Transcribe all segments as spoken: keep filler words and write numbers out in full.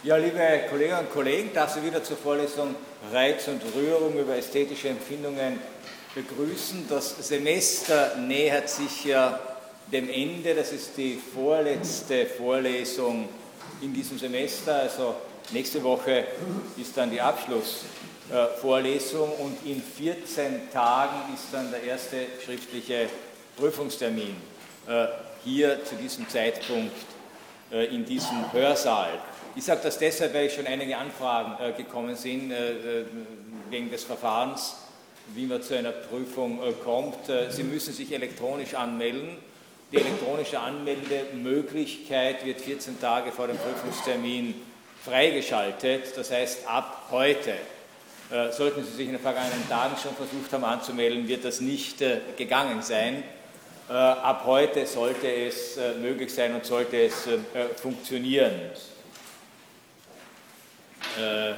Ja, liebe Kolleginnen und Kollegen, darf Sie wieder zur Vorlesung Reiz und Rührung über ästhetische Empfindungen begrüßen. Das Semester nähert sich ja dem Ende. Das ist die vorletzte Vorlesung in diesem Semester. Also nächste Woche ist dann die Abschlussvorlesung und in vierzehn Tagen ist dann der erste schriftliche Prüfungstermin hier zu diesem Zeitpunkt in diesem Hörsaal. Ich sage das deshalb, weil schon einige Anfragen äh, gekommen sind äh, wegen des Verfahrens, wie man zu einer Prüfung äh, kommt. Äh, Sie müssen sich elektronisch anmelden. Die elektronische Anmeldemöglichkeit wird vierzehn Tage vor dem Prüfungstermin freigeschaltet. Das heißt, ab heute, äh, sollten Sie sich in den vergangenen Tagen schon versucht haben anzumelden, wird das nicht äh, gegangen sein. Äh, ab heute sollte es äh, möglich sein und sollte es äh, funktionieren. Äh,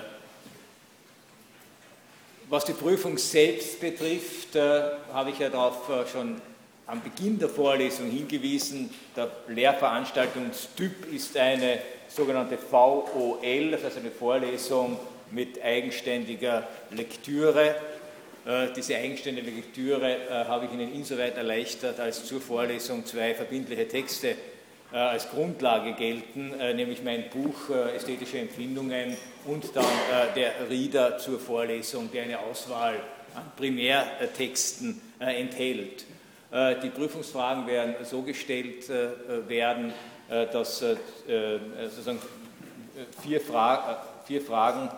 was die Prüfung selbst betrifft, äh, habe ich ja darauf äh, schon am Beginn der Vorlesung hingewiesen. Der Lehrveranstaltungstyp ist eine sogenannte V O L, das heißt eine Vorlesung mit eigenständiger Lektüre. Äh, diese eigenständige Lektüre äh, habe ich Ihnen insoweit erleichtert, als zur Vorlesung zwei verbindliche Texte als Grundlage gelten, nämlich mein Buch Ästhetische Empfindungen und dann der Reader zur Vorlesung, der eine Auswahl an Primärtexten enthält. Die Prüfungsfragen werden so gestellt werden, dass sozusagen vier, Fra- vier Fragen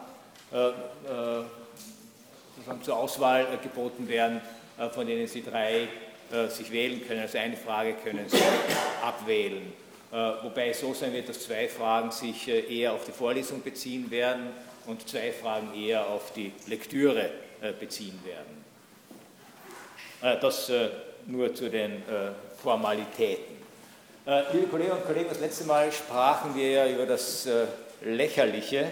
sozusagen zur Auswahl geboten werden, von denen Sie drei sich wählen können, also eine Frage können Sie abwählen. Wobei es so sein wird, dass zwei Fragen sich eher auf die Vorlesung beziehen werden und zwei Fragen eher auf die Lektüre beziehen werden. Das nur zu den Formalitäten. Liebe Kolleginnen und Kollegen, das letzte Mal sprachen wir ja über das Lächerliche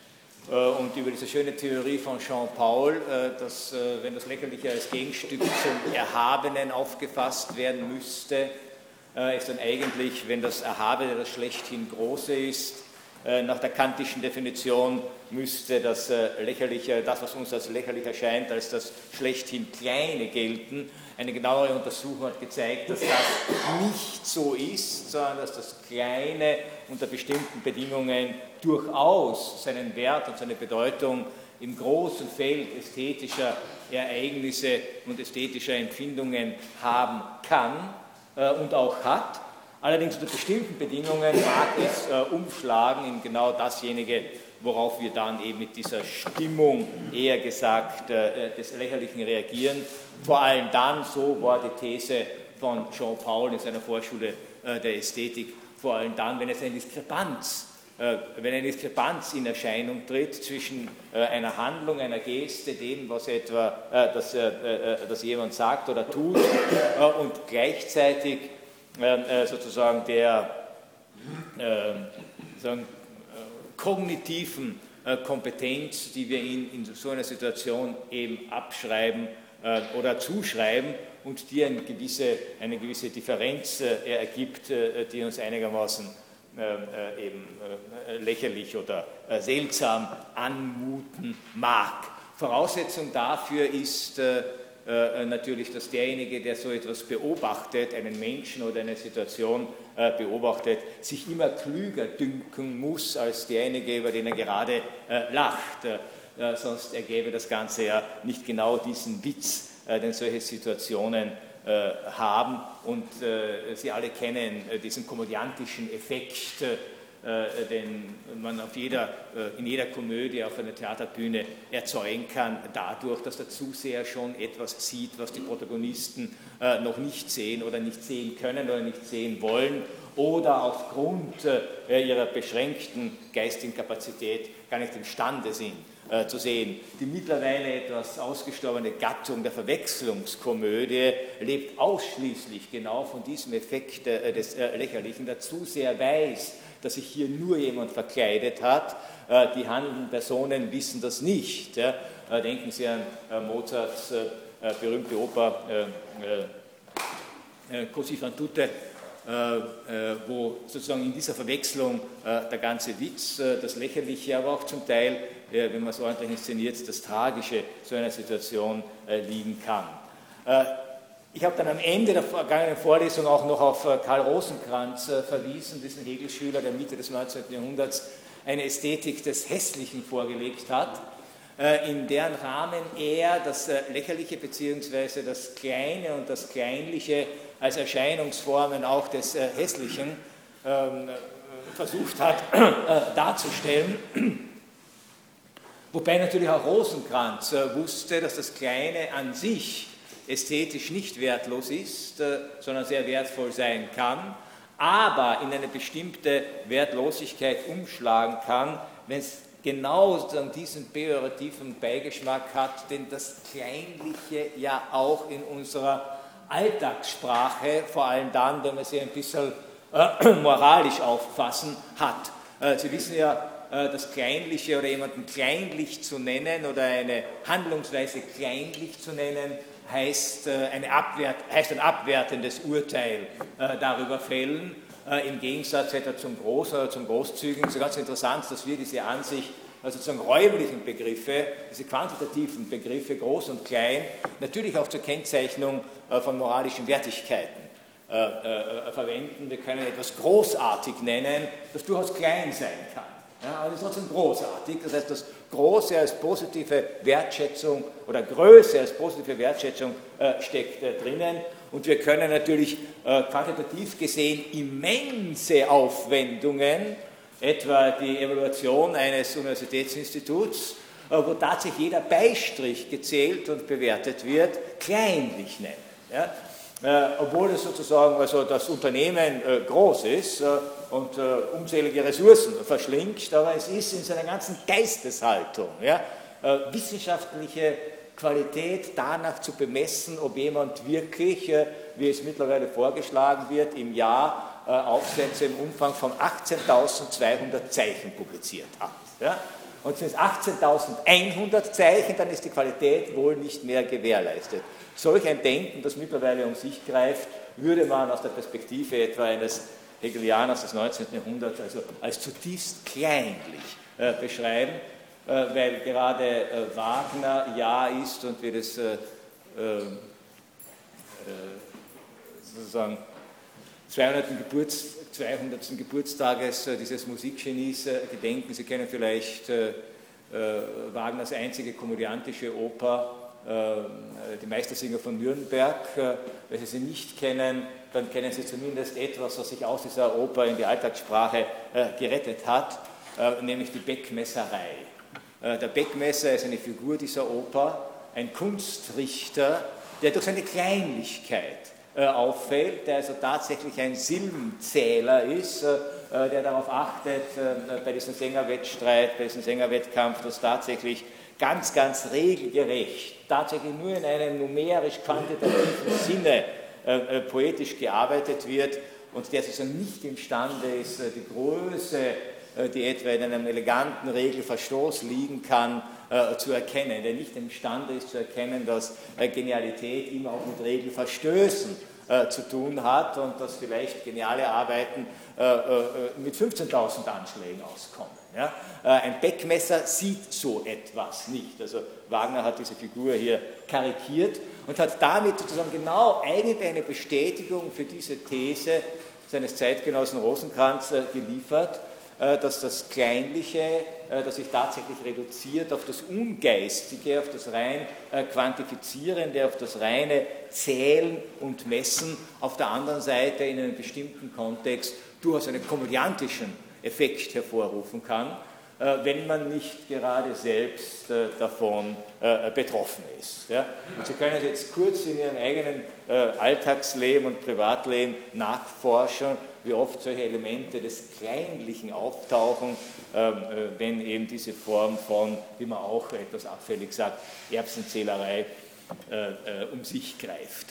und über diese schöne Theorie von Jean-Paul, dass, wenn das Lächerliche als Gegenstück zum Erhabenen aufgefasst werden müsste, ist dann eigentlich, wenn das Erhabene das schlechthin Große ist, nach der kantischen Definition müsste das Lächerliche, das, was uns als lächerlich erscheint, als das schlechthin Kleine gelten. Eine genauere Untersuchung hat gezeigt, dass das nicht so ist, sondern dass das Kleine unter bestimmten Bedingungen durchaus seinen Wert und seine Bedeutung im großen Feld ästhetischer Ereignisse und ästhetischer Empfindungen haben kann äh, und auch hat. Allerdings unter bestimmten Bedingungen mag es äh, umschlagen in genau dasjenige, worauf wir dann eben mit dieser Stimmung, eher gesagt, äh, des Lächerlichen reagieren. Vor allem dann, so war die These von Jean-Paul in seiner Vorschule äh, der Ästhetik, vor allem dann, wenn es eine Diskrepanz, äh, wenn eine Diskrepanz in Erscheinung tritt zwischen äh, einer Handlung, einer Geste, dem, was etwa äh, das, äh, äh, das jemand sagt oder tut, äh, und gleichzeitig äh, sozusagen der äh, sagen, kognitiven äh, Kompetenz, die wir in, in so einer Situation eben abschreiben äh, oder zuschreiben und die eine gewisse, eine gewisse Differenz äh, ergibt, äh, die uns einigermaßen äh, eben äh, lächerlich oder äh, seltsam anmuten mag. Voraussetzung dafür ist äh, äh, natürlich, dass derjenige, der so etwas beobachtet, einen Menschen oder eine Situation äh, beobachtet, sich immer klüger dünken muss als derjenige, über den er gerade äh, lacht. Äh, sonst ergäbe das Ganze ja nicht genau diesen Witz, äh, den solche Situationen äh, haben. Und äh, Sie alle kennen äh, diesen komödiantischen Effekt, äh, den man auf jeder, in jeder Komödie auf einer Theaterbühne erzeugen kann, dadurch, dass der Zuseher schon etwas sieht, was die Protagonisten noch nicht sehen oder nicht sehen können oder nicht sehen wollen oder aufgrund ihrer beschränkten geistigen Kapazität gar nicht imstande sind zu sehen. Die mittlerweile etwas ausgestorbene Gattung der Verwechslungskomödie lebt ausschließlich genau von diesem Effekt des Lächerlichen. Der Zuseher weiß, dass sich hier nur jemand verkleidet hat. Die handelnden Personen wissen das nicht. Denken Sie an Mozarts berühmte Oper Così fan tutte wo sozusagen in dieser Verwechslung der ganze Witz, das Lächerliche, aber auch zum Teil, wenn man es ordentlich inszeniert, das Tragische so einer Situation liegen kann. Ich habe dann am Ende der vergangenen Vorlesung auch noch auf Karl Rosenkranz verwiesen, diesen Hegel-Schüler der Mitte des neunzehnten Jahrhunderts, eine Ästhetik des Hässlichen vorgelegt hat, in deren Rahmen er das Lächerliche bzw. das Kleine und das Kleinliche als Erscheinungsformen auch des Hässlichen versucht hat darzustellen. Wobei natürlich auch Rosenkranz wusste, dass das Kleine an sich ästhetisch nicht wertlos ist, sondern sehr wertvoll sein kann, aber in eine bestimmte Wertlosigkeit umschlagen kann, wenn es genau sozusagen diesen pejorativen Beigeschmack hat, den das Kleinliche ja auch in unserer Alltagssprache, vor allem dann, wenn man sie ein bisschen äh, moralisch auffassen hat. Äh, Sie wissen ja, äh, das Kleinliche oder jemanden kleinlich zu nennen oder eine Handlungsweise kleinlich zu nennen, heißt, äh, eine Abwert, heißt ein abwertendes Urteil äh, darüber fällen. Im Gegensatz etwa zum Groß- oder zum Großzügigen. Es ist ganz interessant, dass wir diese Ansicht, also sozusagen räumlichen Begriffe, diese quantitativen Begriffe, groß und klein, natürlich auch zur Kennzeichnung von moralischen Wertigkeiten äh, äh, verwenden. Wir können etwas großartig nennen, das durchaus klein sein kann. Ja, aber es ist trotzdem großartig. Das heißt, das Große als positive Wertschätzung oder Größe als positive Wertschätzung äh, steckt äh, drinnen. Und wir können natürlich äh, quantitativ gesehen immense Aufwendungen, etwa die Evaluation eines Universitätsinstituts, äh, wo tatsächlich jeder Beistrich gezählt und bewertet wird, kleinlich nennen. Ja? Äh, obwohl es sozusagen also das Unternehmen äh, groß ist äh, und äh, unzählige Ressourcen verschlingt, aber es ist in seiner ganzen Geisteshaltung, ja, äh, wissenschaftliche Qualität danach zu bemessen, ob jemand wirklich, äh, wie es mittlerweile vorgeschlagen wird, im Jahr äh, Aufsätze im Umfang von achtzehntausendzweihundert Zeichen publiziert hat. Ja? Und sind es achtzehntausendeinhundert Zeichen, dann ist die Qualität wohl nicht mehr gewährleistet. Solch ein Denken, das mittlerweile um sich greift, würde man aus der Perspektive etwa eines Hegelianers des neunzehnten Jahrhunderts also als zutiefst kleinlich äh, beschreiben, äh, weil gerade äh, Wagner ja ist und wir das äh, äh, sozusagen zweihundertsten. Geburts, zweihundertsten. Geburtstages äh, dieses Musikgenies äh, gedenken. Sie kennen vielleicht äh, äh, Wagners einzige komödiantische Oper, äh, die Meistersinger von Nürnberg. Äh, wenn Sie sie nicht kennen, dann kennen Sie zumindest etwas, was sich aus dieser Oper in die Alltagssprache äh, gerettet hat, äh, nämlich die Beckmesserei. Äh, der Beckmesser ist eine Figur dieser Oper, ein Kunstrichter, der durch seine Kleinlichkeit äh, auffällt, der also tatsächlich ein Silbenzähler ist, äh, der darauf achtet, äh, bei diesem Sängerwettstreit, bei diesem Sängerwettkampf, dass tatsächlich ganz, ganz regelgerecht, tatsächlich nur in einem numerisch-quantitativen Sinne äh, äh, poetisch gearbeitet wird und der sozusagen nicht imstande ist, äh, die Größe, äh, die etwa in einem eleganten Regelverstoß liegen kann, äh, zu erkennen, der nicht imstande ist zu erkennen, dass äh, Genialität immer auch mit Regelverstößen äh, zu tun hat und dass vielleicht geniale Arbeiten äh, äh, mit fünfzehntausend Anschlägen auskommen. Ja? Ein Beckmesser sieht so etwas nicht. Also Wagner hat diese Figur hier karikiert und hat damit sozusagen genau eigentlich eine Bestätigung für diese These seines Zeitgenossen Rosenkranz geliefert, dass das Kleinliche, das sich tatsächlich reduziert auf das Ungeistige, auf das rein Quantifizierende, auf das reine Zählen und Messen, auf der anderen Seite in einem bestimmten Kontext durchaus einen komödiantischen Effekt hervorrufen kann, wenn man nicht gerade selbst davon betroffen ist. Und Sie können jetzt kurz in Ihrem eigenen Alltagsleben und Privatleben nachforschen, wie oft solche Elemente des Kleinlichen auftauchen, wenn eben diese Form von, wie man auch etwas abfällig sagt, Erbsenzählerei um sich greift.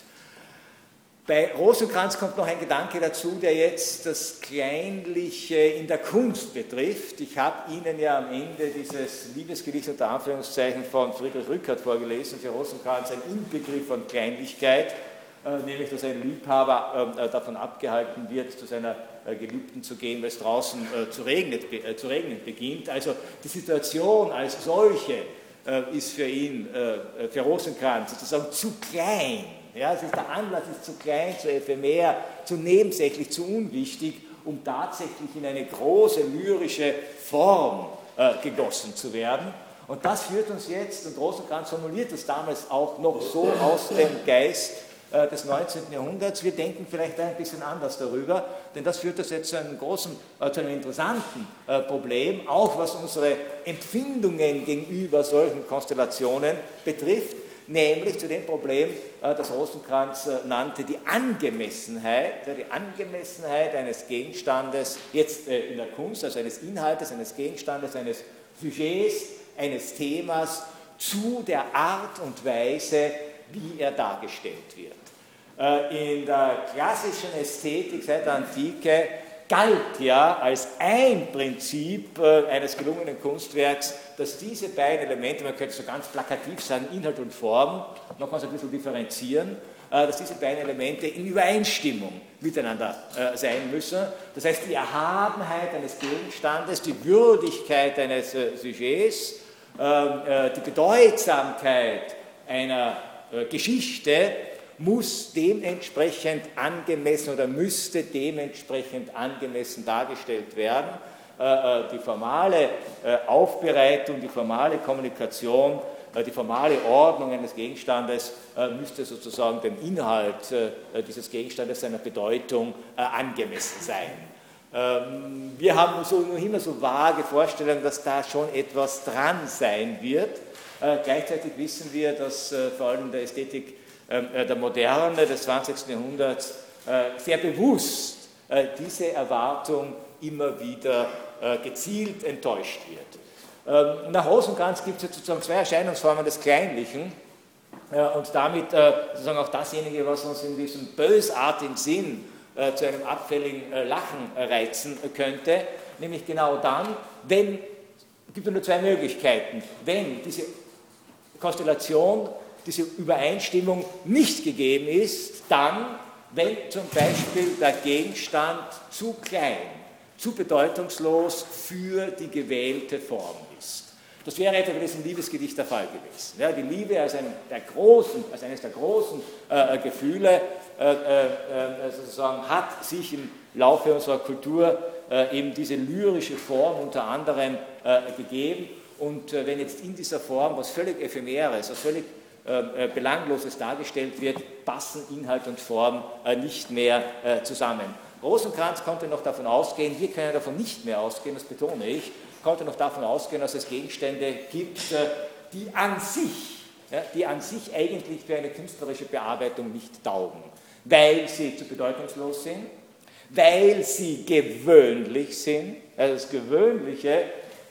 Bei Rosenkranz kommt noch ein Gedanke dazu, der jetzt das Kleinliche in der Kunst betrifft. Ich habe Ihnen ja am Ende dieses Liebesgedicht unter Anführungszeichen von Friedrich Rückert vorgelesen, für Rosenkranz ein Inbegriff von Kleinlichkeit, nämlich dass ein Liebhaber davon abgehalten wird, zu seiner Geliebten zu gehen, weil es draußen zu regnen, zu regnen beginnt. Also die Situation als solche ist für ihn, für Rosenkranz sozusagen zu klein. Ja, es ist der Anlass ist zu klein, zu ephemer, zu nebensächlich, zu unwichtig, um tatsächlich in eine große lyrische Form äh, gegossen zu werden. Und das führt uns jetzt, und Rosenkranz formuliert das damals auch noch so aus dem Geist äh, des neunzehnten Jahrhunderts, wir denken vielleicht ein bisschen anders darüber, denn das führt uns jetzt zu einem großen, äh, zu einem interessanten äh, Problem, auch was unsere Empfindungen gegenüber solchen Konstellationen betrifft, nämlich zu dem Problem, das Rosenkranz nannte, die Angemessenheit, die Angemessenheit eines Gegenstandes, jetzt in der Kunst, also eines Inhaltes, eines Gegenstandes, eines Sujets, eines Themas, zu der Art und Weise, wie er dargestellt wird. In der klassischen Ästhetik seit der Antike galt ja als ein Prinzip eines gelungenen Kunstwerks, dass diese beiden Elemente, man könnte so ganz plakativ sagen, Inhalt und Form, nochmals ein bisschen differenzieren, dass diese beiden Elemente in Übereinstimmung miteinander sein müssen. Das heißt, die Erhabenheit eines Gegenstandes, die Würdigkeit eines Sujets, die Bedeutsamkeit einer Geschichte muss dementsprechend angemessen oder müsste dementsprechend angemessen dargestellt werden. Die formale Aufbereitung, die formale Kommunikation, die formale Ordnung eines Gegenstandes müsste sozusagen dem Inhalt dieses Gegenstandes, seiner Bedeutung angemessen sein. Wir haben so, noch immer so vage Vorstellungen, dass da schon etwas dran sein wird. Gleichzeitig wissen wir, dass vor allem in der Ästhetik der Moderne des zwanzigsten Jahrhunderts sehr bewusst diese Erwartung immer wieder gezielt enttäuscht wird. Nach Rosenkranz gibt es sozusagen zwei Erscheinungsformen des Kleinlichen und damit sozusagen auch dasjenige, was uns in diesem bösartigen Sinn zu einem abfälligen Lachen reizen könnte, nämlich genau dann, wenn, es gibt nur zwei Möglichkeiten, wenn diese Konstellation, diese Übereinstimmung nicht gegeben ist, dann, wenn zum Beispiel der Gegenstand zu klein, zu bedeutungslos für die gewählte Form ist. Das wäre etwa bei diesem Liebesgedicht der Fall gewesen. Ja, die Liebe als, ein, der großen, als eines der großen äh, Gefühle äh, äh, sozusagen hat sich im Laufe unserer Kultur äh, eben diese lyrische Form unter anderem äh, gegeben. Und äh, wenn jetzt in dieser Form was völlig Ephemeres, was völlig äh, Belangloses dargestellt wird, passen Inhalt und Form äh, nicht mehr äh, zusammen. Rosenkranz konnte noch davon ausgehen, wir können davon nicht mehr ausgehen, das betone ich, konnte noch davon ausgehen, dass es Gegenstände gibt, die an sich, ja, die an sich eigentlich für eine künstlerische Bearbeitung nicht taugen, weil sie zu bedeutungslos sind, weil sie gewöhnlich sind, also das Gewöhnliche,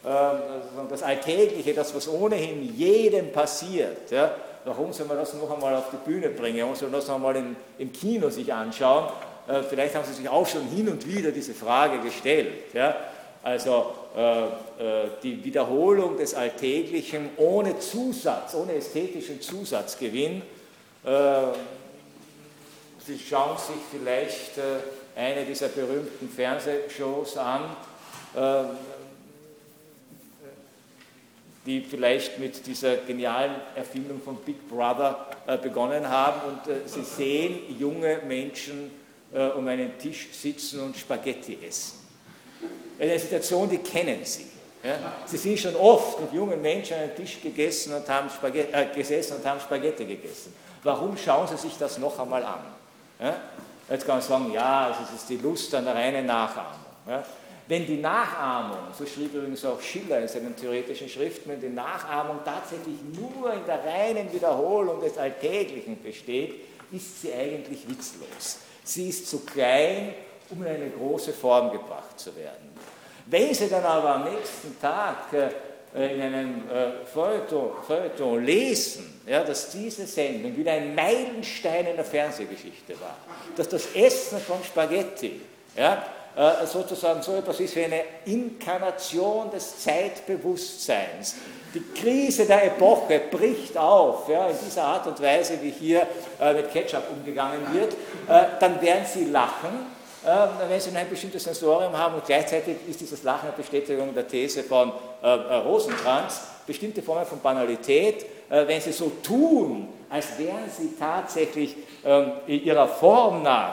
das Alltägliche, das, was ohnehin jedem passiert. Ja, warum soll man das noch einmal auf die Bühne bringen? Warum soll man das noch einmal im, im Kino sich anschauen? Vielleicht haben Sie sich auch schon hin und wieder diese Frage gestellt. Ja? Also äh, äh, die Wiederholung des Alltäglichen ohne Zusatz, ohne ästhetischen Zusatzgewinn. Äh, Sie schauen sich vielleicht äh, eine dieser berühmten Fernsehshows an, äh, die vielleicht mit dieser genialen Erfindung von Big Brother äh, begonnen haben. Und äh, Sie sehen junge Menschen äh, um einen Tisch sitzen und Spaghetti essen. Eine Situation, die kennen Sie. Ja? Sie sind schon oft mit jungen Menschen an einen Tisch gegessen und haben Spaghetti, äh, gesessen und haben Spaghetti gegessen. Warum schauen Sie sich das noch einmal an? Ja? Jetzt kann man sagen, ja, es ist die Lust an der reinen Nachahmung. Ja? Wenn die Nachahmung, so schrieb übrigens auch Schiller in seinen theoretischen Schriften, wenn die Nachahmung tatsächlich nur in der reinen Wiederholung des Alltäglichen besteht, ist sie eigentlich witzlos. Sie ist zu klein, um in eine große Form gebracht zu werden. Wenn Sie dann aber am nächsten Tag äh, in einem äh, Feuilleton, Feuilleton lesen, ja, dass diese Sendung wieder ein Meilenstein in der Fernsehgeschichte war, dass das Essen von Spaghetti ja, äh, sozusagen so etwas ist wie eine Inkarnation des Zeitbewusstseins, die Krise der Epoche bricht auf, ja, in dieser Art und Weise, wie hier äh, mit Ketchup umgegangen wird, äh, dann werden sie lachen, äh, wenn sie ein bestimmtes Sensorium haben, und gleichzeitig ist dieses Lachen eine Bestätigung der These von äh, Rosenkranz, bestimmte Formen von Banalität, äh, wenn sie so tun, als wären sie tatsächlich äh, ihrer Form nach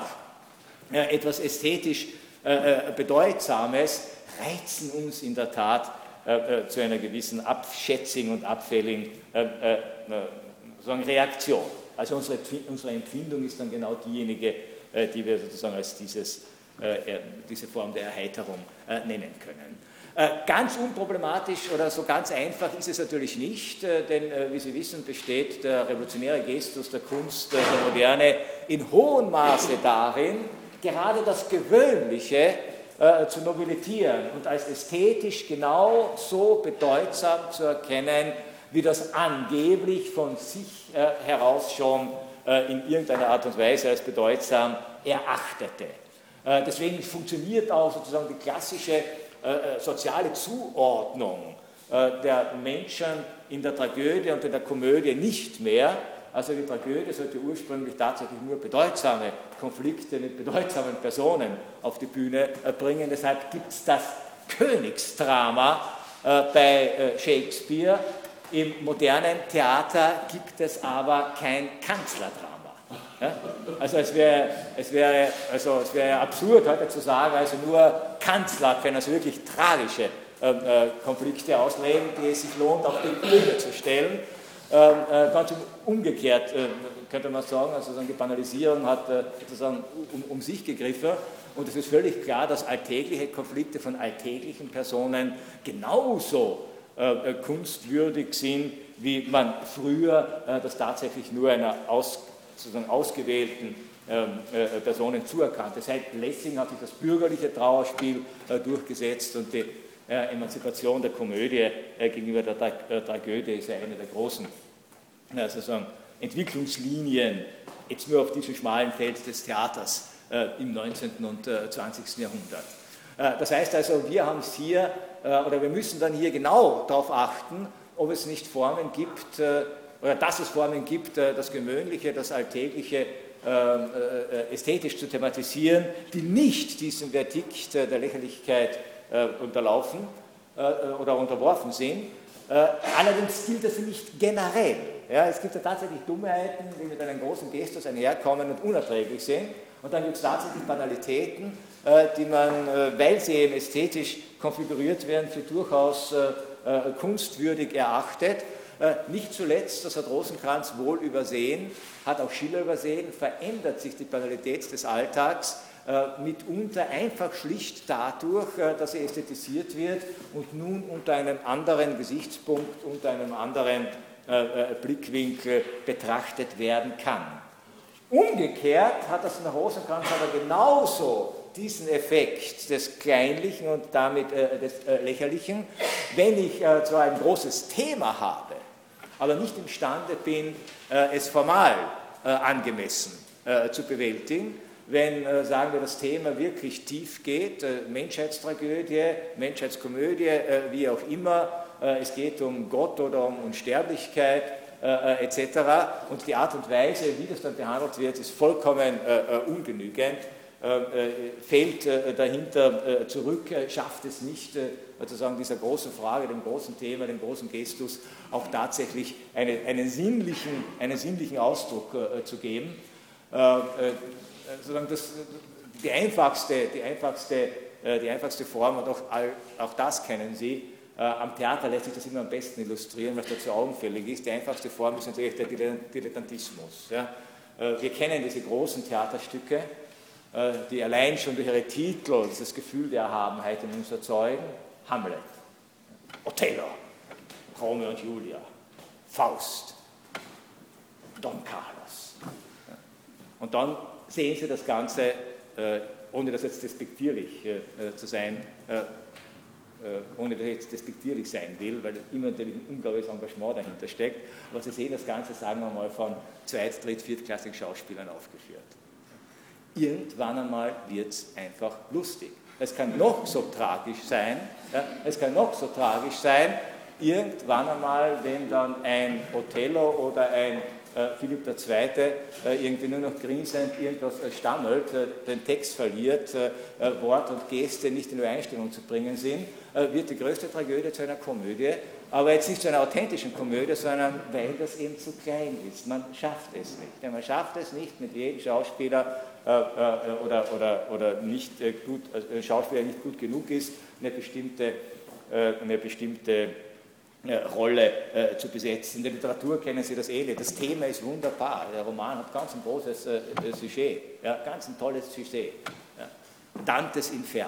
äh, etwas ästhetisch äh, Bedeutsames, reizen uns in der Tat äh, äh, zu einer gewissen abschätzigen und abfälligen äh, äh, sozusagen Reaktion. Also unsere, unsere Empfindung ist dann genau diejenige, äh, die wir sozusagen als dieses, äh, diese Form der Erheiterung äh, nennen können. Äh, ganz unproblematisch oder so ganz einfach ist es natürlich nicht, äh, denn äh, wie Sie wissen, besteht der revolutionäre Gestus der Kunst äh, der Moderne in hohem Maße darin, gerade das Gewöhnliche äh, zu nobilitieren und als ästhetisch genau so bedeutsam zu erkennen, wie das angeblich von sich äh, heraus schon äh, in irgendeiner Art und Weise als bedeutsam erachtete. Äh, deswegen funktioniert auch sozusagen die klassische äh, soziale Zuordnung äh, der Menschen in der Tragödie und in der Komödie nicht mehr. Also die Tragödie sollte ursprünglich tatsächlich nur bedeutsame Konflikte mit bedeutsamen Personen auf die Bühne bringen. Deshalb gibt es das Königsdrama äh, bei äh, Shakespeare. Im modernen Theater gibt es aber kein Kanzlerdrama. Ja? Also es wäre es wäre, also es wäre absurd heute zu sagen, also nur Kanzler können also wirklich tragische äh, äh, Konflikte ausleben, die es sich lohnt, auf die Bühne zu stellen. Ähm, äh, ganz umgekehrt äh, könnte man sagen, also die Banalisierung hat äh, sozusagen um, um sich gegriffen, und es ist völlig klar, dass alltägliche Konflikte von alltäglichen Personen genauso äh, kunstwürdig sind, wie man früher äh, das tatsächlich nur einer aus, sozusagen ausgewählten äh, äh, Personen zuerkannte. Seit Lessing hat sich das bürgerliche Trauerspiel äh, durchgesetzt, und die Äh, Emanzipation der Komödie äh, gegenüber der Tra äh, Tragödie ist ja eine der großen äh, sozusagen Entwicklungslinien, jetzt nur auf diesem schmalen Feld des Theaters äh, im neunzehnten und äh, zwanzigsten Jahrhundert. Äh, das heißt also, wir haben es hier, äh, oder wir müssen dann hier genau darauf achten, ob es nicht Formen gibt, äh, oder dass es Formen gibt, äh, das Gewöhnliche, das Alltägliche äh, äh, ästhetisch zu thematisieren, die nicht diesem Verdikt äh, der Lächerlichkeit Äh, unterlaufen äh, oder unterworfen sind. Äh, allerdings gilt das nicht generell. Ja, es gibt ja tatsächlich Dummheiten, die mit einem großen Gestus einherkommen und unerträglich sind. Und dann gibt es tatsächlich Banalitäten, äh, die man, äh, weil sie eben ästhetisch konfiguriert werden, für durchaus äh, äh, kunstwürdig erachtet. Äh, nicht zuletzt, das hat Rosenkranz wohl übersehen, hat auch Schiller übersehen, verändert sich die Banalität des Alltags mitunter einfach schlicht dadurch, dass sie ästhetisiert wird und nun unter einem anderen Gesichtspunkt, unter einem anderen Blickwinkel betrachtet werden kann. Umgekehrt hat das in Rosenkranz aber genauso diesen Effekt des Kleinlichen und damit des Lächerlichen, wenn ich zwar ein großes Thema habe, aber nicht imstande bin, es formal angemessen zu bewältigen. Wenn, äh, sagen wir, das Thema wirklich tief geht, äh, Menschheitstragödie, Menschheitskomödie, äh, wie auch immer, äh, es geht um Gott oder um Unsterblichkeit äh, et cetera. Und die Art und Weise, wie das dann behandelt wird, ist vollkommen äh, ungenügend, äh, äh, fällt äh, dahinter äh, zurück, äh, schafft es nicht, äh, sozusagen dieser großen Frage, dem großen Thema, dem großen Gestus auch tatsächlich eine, einen, sinnlichen, einen sinnlichen Ausdruck äh, zu geben. Äh, äh, Sozusagen das, die, einfachste, die, einfachste, die einfachste Form, und auch, auch das kennen Sie, am Theater lässt sich das immer am besten illustrieren, was dazu augenfällig ist. Die einfachste Form ist natürlich der Dilettantismus. Ja. Wir kennen diese großen Theaterstücke, die allein schon durch ihre Titel das Gefühl der Erhabenheit in uns erzeugen. Hamlet, Othello, Romeo und Julia, Faust, Don Carlos. Und dann sehen Sie das Ganze, äh, ohne das jetzt despektierlich äh, zu sein, äh, äh, ohne dass ich jetzt despektierlich sein will, weil immer natürlich ein unglaubliches Engagement dahinter steckt, aber Sie sehen das Ganze, sagen wir mal, von zweit-, dritt-, viertklassigen Schauspielern aufgeführt. Irgendwann einmal wird es einfach lustig. Es kann noch so tragisch sein, ja, es kann noch so tragisch sein, irgendwann einmal, wenn dann ein Othello oder ein äh, Philipp der Zweite äh, irgendwie nur noch grinsend irgendwas äh, stammelt, äh, den Text verliert, äh, äh, Wort und Geste nicht in Übereinstimmung zu bringen sind, äh, wird die größte Tragödie zu einer Komödie, aber jetzt nicht zu einer authentischen Komödie, sondern weil das eben zu klein ist. Man schafft es nicht. Ja, man schafft es nicht, mit jedem Schauspieler äh, äh, oder, oder, oder nicht äh, gut, also ein Schauspieler nicht gut genug ist, eine bestimmte, äh, eine bestimmte äh, Rolle äh, zu besetzen. In der Literatur kennen Sie das ähnlich. Das Thema ist wunderbar. Der Roman hat ganz ein großes äh, Sujet, ja, ganz ein tolles Sujet. Ja. Dantes Inferno.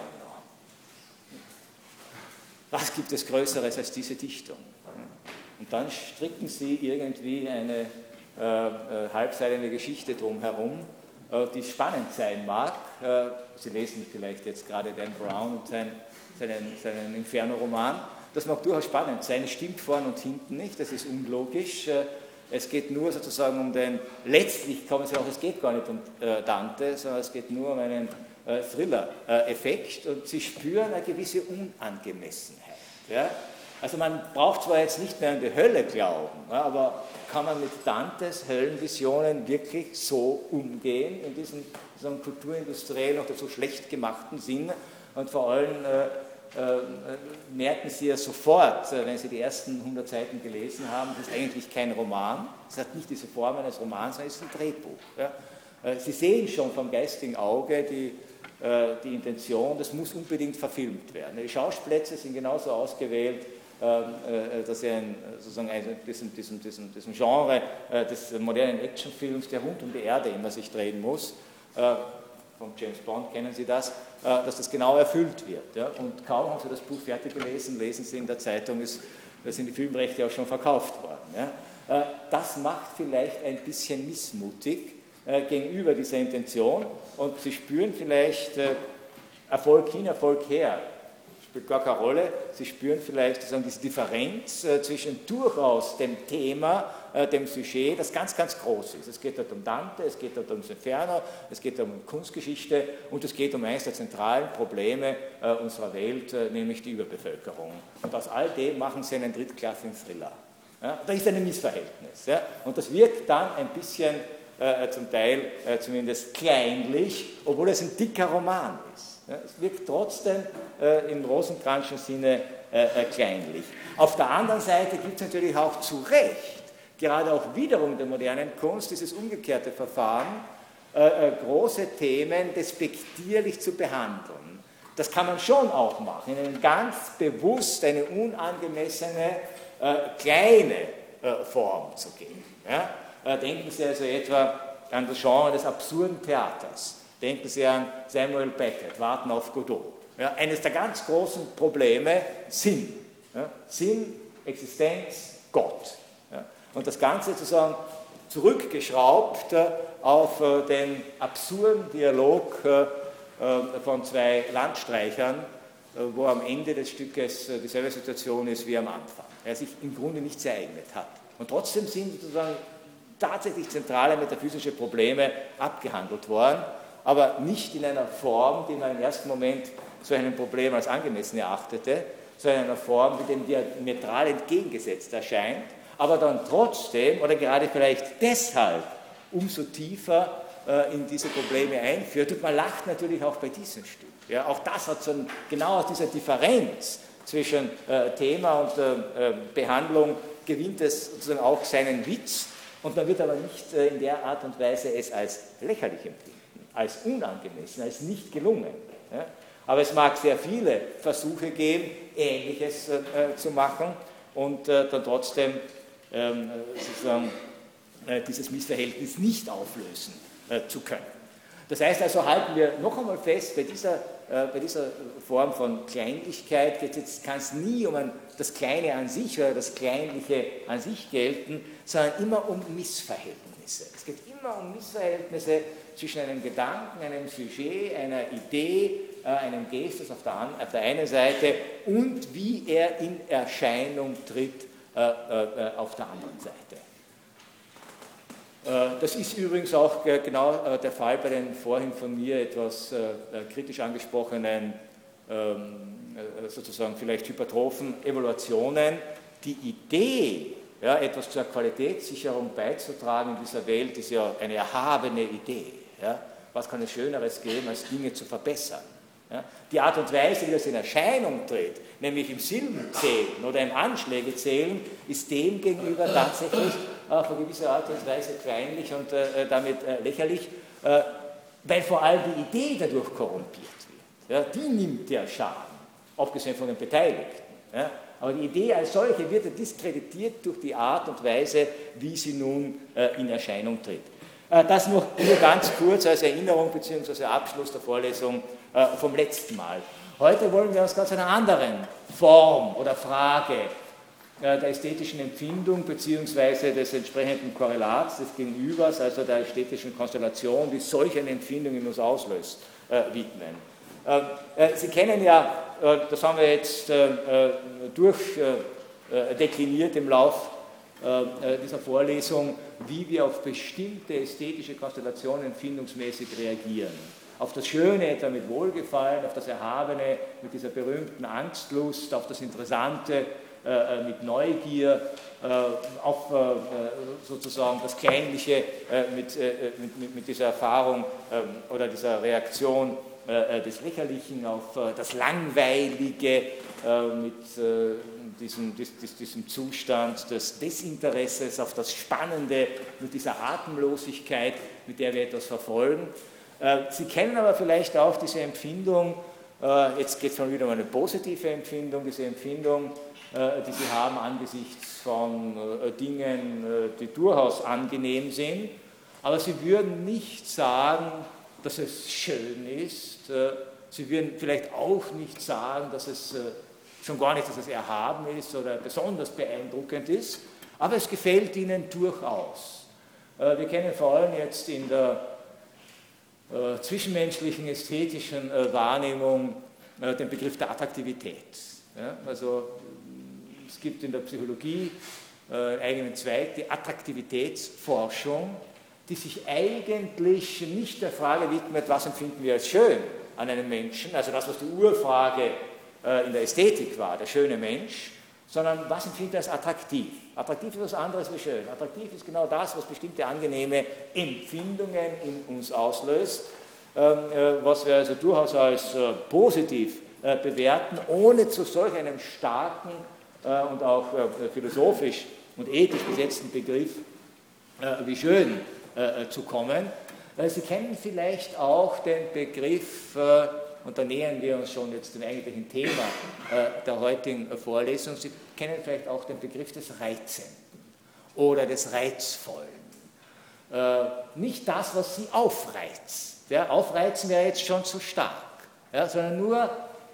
Was gibt es Größeres als diese Dichtung? Und dann stricken Sie irgendwie eine äh, äh, halbseitige Geschichte drumherum, äh, die spannend sein mag. Äh, Sie lesen vielleicht jetzt gerade Dan Brown und sein, seinen, seinen Inferno-Roman. Das mag durchaus spannend sein, es stimmt vorn und hinten nicht, das ist unlogisch. Äh, es geht nur sozusagen um den, letztlich kommen Sie auch, es geht gar nicht um äh, Dante, sondern es geht nur um einen äh, Thriller-Effekt und Sie spüren eine gewisse Unangemessenheit. Ja? Also man braucht zwar jetzt nicht mehr an die Hölle glauben, ja, aber kann man mit Dantes Höllenvisionen wirklich so umgehen, in diesem so kulturindustriellen oder so schlecht gemachten Sinn? Und vor allem äh, äh, merken Sie ja sofort, äh, wenn Sie die ersten hundert Seiten gelesen haben, das ist eigentlich kein Roman, es hat nicht diese Form eines Romans, sondern es ist ein Drehbuch. Ja? Äh, Sie sehen schon vom geistigen Auge die die Intention, das muss unbedingt verfilmt werden. Die Schauplätze sind genauso ausgewählt, dass sie ein, sozusagen diesem, diesem, diesem, diesem Genre des modernen Actionfilms, der rund um die Erde immer sich drehen muss, von James Bond kennen Sie das, dass das genau erfüllt wird. Und kaum haben Sie das Buch fertig gelesen, lesen Sie in der Zeitung, ist, da sind die Filmrechte auch schon verkauft worden. Das macht vielleicht ein bisschen missmutig gegenüber dieser Intention und Sie spüren vielleicht äh, Erfolg hin, Erfolg her, spielt gar keine Rolle, Sie spüren vielleicht sozusagen diese Differenz äh, zwischen durchaus dem Thema, äh, dem Sujet, das ganz, ganz groß ist. Es geht dort um Dante, es geht dort um Inferno, es geht um Kunstgeschichte und es geht um eines der zentralen Probleme äh, unserer Welt, äh, nämlich die Überbevölkerung. Und aus all dem machen Sie einen drittklassigen Thriller. Ja? Da ist ein Missverhältnis. Ja? Und das wirkt dann ein bisschen Äh, zum Teil äh, zumindest kleinlich, obwohl es ein dicker Roman ist. Ja, es wirkt trotzdem äh, im Rosenkranzschen Sinne äh, äh, kleinlich. Auf der anderen Seite gibt es natürlich auch zu Recht, gerade auch wiederum in der modernen Kunst, dieses umgekehrte Verfahren, äh, äh, große Themen despektierlich zu behandeln. Das kann man schon auch machen, in eine ganz bewusst eine unangemessene, äh, kleine äh, Form zu gehen. Ja? Denken Sie also etwa an das Genre des absurden Theaters. Denken Sie an Samuel Beckett, Warten auf Godot. Ja, eines der ganz großen Probleme, Sinn. Ja, Sinn, Existenz, Gott. Ja, und das Ganze sozusagen zurückgeschraubt äh, auf äh, den absurden Dialog äh, von zwei Landstreichern, äh, wo am Ende des Stückes äh, dieselbe Situation ist wie am Anfang. Er sich im Grunde nicht sehr eignet hat. Und trotzdem sind sozusagen tatsächlich zentrale metaphysische Probleme abgehandelt worden, aber nicht in einer Form, die man im ersten Moment so einem Problem als angemessen erachtete, sondern in einer Form, die dem diametral entgegengesetzt erscheint, aber dann trotzdem oder gerade vielleicht deshalb umso tiefer äh, in diese Probleme einführt. Und man lacht natürlich auch bei diesem Stück. Ja, auch das hat so ein, genau aus dieser Differenz zwischen äh, Thema und äh, Behandlung gewinnt es sozusagen auch seinen Witz. Und man wird aber nicht äh, in der Art und Weise es als lächerlich empfinden, als unangemessen, als nicht gelungen. Ja? Aber es mag sehr viele Versuche geben, Ähnliches äh, zu machen und äh, dann trotzdem ähm, sozusagen äh, dieses Missverhältnis nicht auflösen äh, zu können. Das heißt also, halten wir noch einmal fest, bei dieser, äh, bei dieser Form von Kleinlichkeit kann es nie um ein, das Kleine an sich oder das Kleinliche an sich gelten, sondern immer um Missverhältnisse. Es geht immer um Missverhältnisse zwischen einem Gedanken, einem Sujet, einer Idee, äh, einem Gestus auf der, auf der einen Seite und wie er in Erscheinung tritt äh, äh, auf der anderen Seite. Das ist übrigens auch genau der Fall bei den vorhin von mir etwas kritisch angesprochenen, sozusagen vielleicht hypertrophen Evaluationen, die Idee, ja, etwas zur Qualitätssicherung beizutragen in dieser Welt, ist ja eine erhabene Idee. Ja. Was kann es Schöneres geben, als Dinge zu verbessern? Ja. Die Art und Weise, wie das in Erscheinung tritt, nämlich im Silbenzählen oder im Anschlägezählen, ist dem gegenüber tatsächlich auf eine gewisse Art und Weise kleinlich und äh, damit äh, lächerlich, äh, weil vor allem die Idee dadurch korrumpiert wird. Ja. Die nimmt ja Schaden, abgesehen von den Beteiligten. Ja. Aber die Idee als solche wird ja diskreditiert durch die Art und Weise, wie sie nun äh, in Erscheinung tritt. Äh, das noch nur ganz kurz als Erinnerung bzw. Abschluss der Vorlesung äh, vom letzten Mal. Heute wollen wir uns ganz einer anderen Form oder Frage äh, der ästhetischen Empfindung bzw. des entsprechenden Korrelats des Gegenübers, also der ästhetischen Konstellation, die solch eine Empfindung in uns auslöst, äh, widmen. Sie kennen ja, das haben wir jetzt durchdekliniert im Lauf dieser Vorlesung, wie wir auf bestimmte ästhetische Konstellationen empfindungsmäßig reagieren. Auf das Schöne etwa mit Wohlgefallen, auf das Erhabene mit dieser berühmten Angstlust, auf das Interessante mit Neugier, auf sozusagen das Kleinliche mit, mit, mit dieser Erfahrung oder dieser Reaktion des Lächerlichen, auf das Langweilige mit diesem, diesem Zustand des Desinteresses, auf das Spannende mit dieser Atemlosigkeit, mit der wir etwas verfolgen. Sie kennen aber vielleicht auch diese Empfindung, jetzt geht es mal wieder um eine positive Empfindung, diese Empfindung, die Sie haben angesichts von Dingen, die durchaus angenehm sind, aber Sie würden nicht sagen, dass es schön ist. Sie würden vielleicht auch nicht sagen, dass es schon gar nicht, dass es erhaben ist oder besonders beeindruckend ist, aber es gefällt Ihnen durchaus. Wir kennen vor allem jetzt in der zwischenmenschlichen, ästhetischen Wahrnehmung den Begriff der Attraktivität. Also es gibt in der Psychologie einen eigenen Zweig, die Attraktivitätsforschung, die sich eigentlich nicht der Frage widmet, was empfinden wir als schön an einem Menschen, also das, was die Urfrage in der Ästhetik war, der schöne Mensch, sondern was empfindet er als attraktiv. Attraktiv ist was anderes wie schön. Attraktiv ist genau das, was bestimmte angenehme Empfindungen in uns auslöst, was wir also durchaus als positiv bewerten, ohne zu solch einem starken und auch philosophisch und ethisch besetzten Begriff wie schön zu kommen. Sie kennen vielleicht auch den Begriff, und da nähern wir uns schon jetzt dem eigentlichen Thema der heutigen Vorlesung, Sie kennen vielleicht auch den Begriff des Reizenden oder des Reizvollen. Nicht das, was Sie aufreizt. Ja, aufreizen wäre jetzt schon zu stark, ja, sondern nur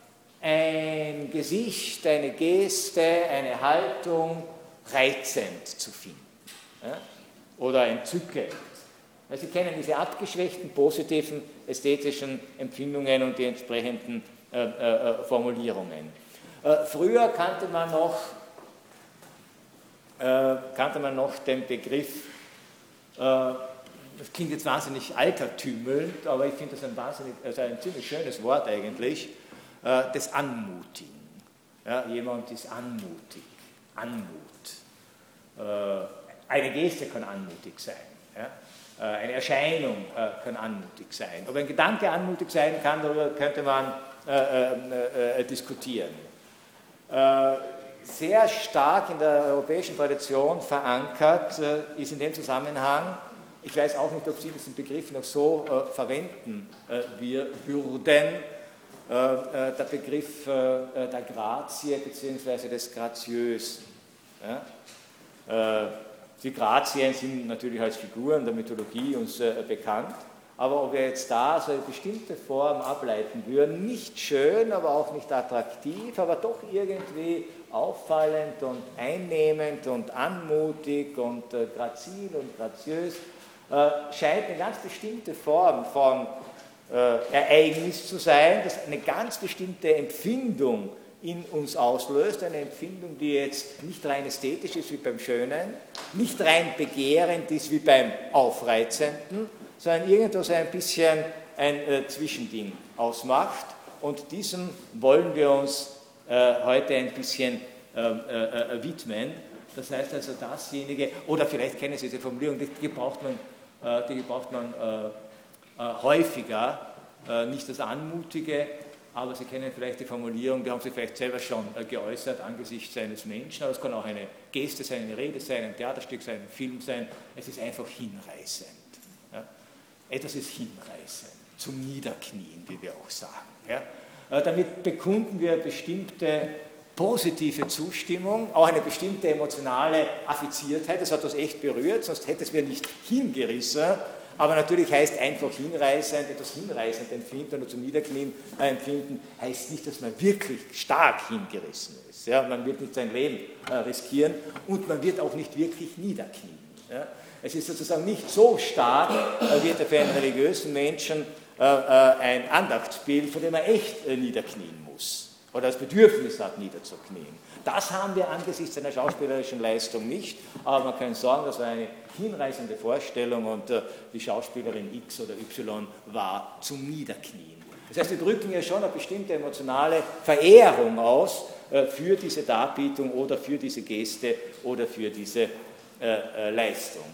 ein Gesicht, eine Geste, eine Haltung reizend zu finden, ja, oder entzückend. Sie kennen diese abgeschwächten, positiven, ästhetischen Empfindungen und die entsprechenden äh, äh, Formulierungen. Äh, früher kannte man, noch, äh, kannte man noch den Begriff, äh, das klingt jetzt wahnsinnig altertümelnd, aber ich finde das ein, wahnsinnig, also ein ziemlich schönes Wort eigentlich, äh, des Anmutigen. Ja, jemand ist anmutig, Anmut. Äh, eine Geste kann anmutig sein. Ja? Eine Erscheinung äh, kann anmutig sein. Ob ein Gedanke anmutig sein kann, darüber könnte man äh, äh, diskutieren. Äh, sehr stark in der europäischen Tradition verankert äh, ist in dem Zusammenhang, ich weiß auch nicht, ob Sie diesen Begriff noch so äh, verwenden äh, wir würden, äh, der Begriff äh, der Grazie bzw. des Graziösen. Ja? Äh, Die Grazien sind natürlich als Figuren der Mythologie uns äh, bekannt, aber ob wir jetzt da so eine bestimmte Form ableiten würden, nicht schön, aber auch nicht attraktiv, aber doch irgendwie auffallend und einnehmend und anmutig und äh, grazil und graziös, äh, scheint eine ganz bestimmte Form von äh, Ereignis zu sein, das eine ganz bestimmte Empfindung in uns auslöst, eine Empfindung, die jetzt nicht rein ästhetisch ist wie beim Schönen, nicht rein begehrend ist wie beim Aufreizenden, sondern irgendwo so ein bisschen ein äh, Zwischending ausmacht. Und diesem wollen wir uns äh, heute ein bisschen äh, äh, widmen. Das heißt also dasjenige, oder vielleicht kennen Sie diese Formulierung, die gebraucht man, äh, die gebraucht man äh, äh, häufiger, äh, nicht das Anmutige, aber Sie kennen vielleicht die Formulierung, die haben Sie vielleicht selber schon äh, geäußert angesichts eines Menschen, aber es kann auch eine Geste sein, eine Rede sein, ein Theaterstück sein, ein Film sein, es ist einfach hinreißend. Ja? Etwas ist hinreißend, zum Niederknien, wie wir auch sagen. Ja? Äh, damit bekunden wir bestimmte positive Zustimmung, auch eine bestimmte emotionale Affiziertheit, das hat uns echt berührt, sonst hätte es mir nicht hingerissen, aber natürlich heißt einfach hinreißend, etwas hinreißend empfinden oder zum Niederknien empfinden, heißt nicht, dass man wirklich stark hingerissen ist. Ja, man wird nicht sein Leben äh, riskieren und man wird auch nicht wirklich niederknien. Ja. Es ist sozusagen nicht so stark, äh, wird er für einen religiösen Menschen äh, äh, ein Andachtsbild, von dem er echt äh, niederknien muss oder das Bedürfnis hat, niederzuknien. Das haben wir angesichts einer schauspielerischen Leistung nicht, aber man kann sagen, das war eine hinreißende Vorstellung und äh, die Schauspielerin X oder Y war zum Niederknien. Das heißt, wir drücken ja schon eine bestimmte emotionale Verehrung aus äh, für diese Darbietung oder für diese Geste oder für diese äh, äh, Leistung.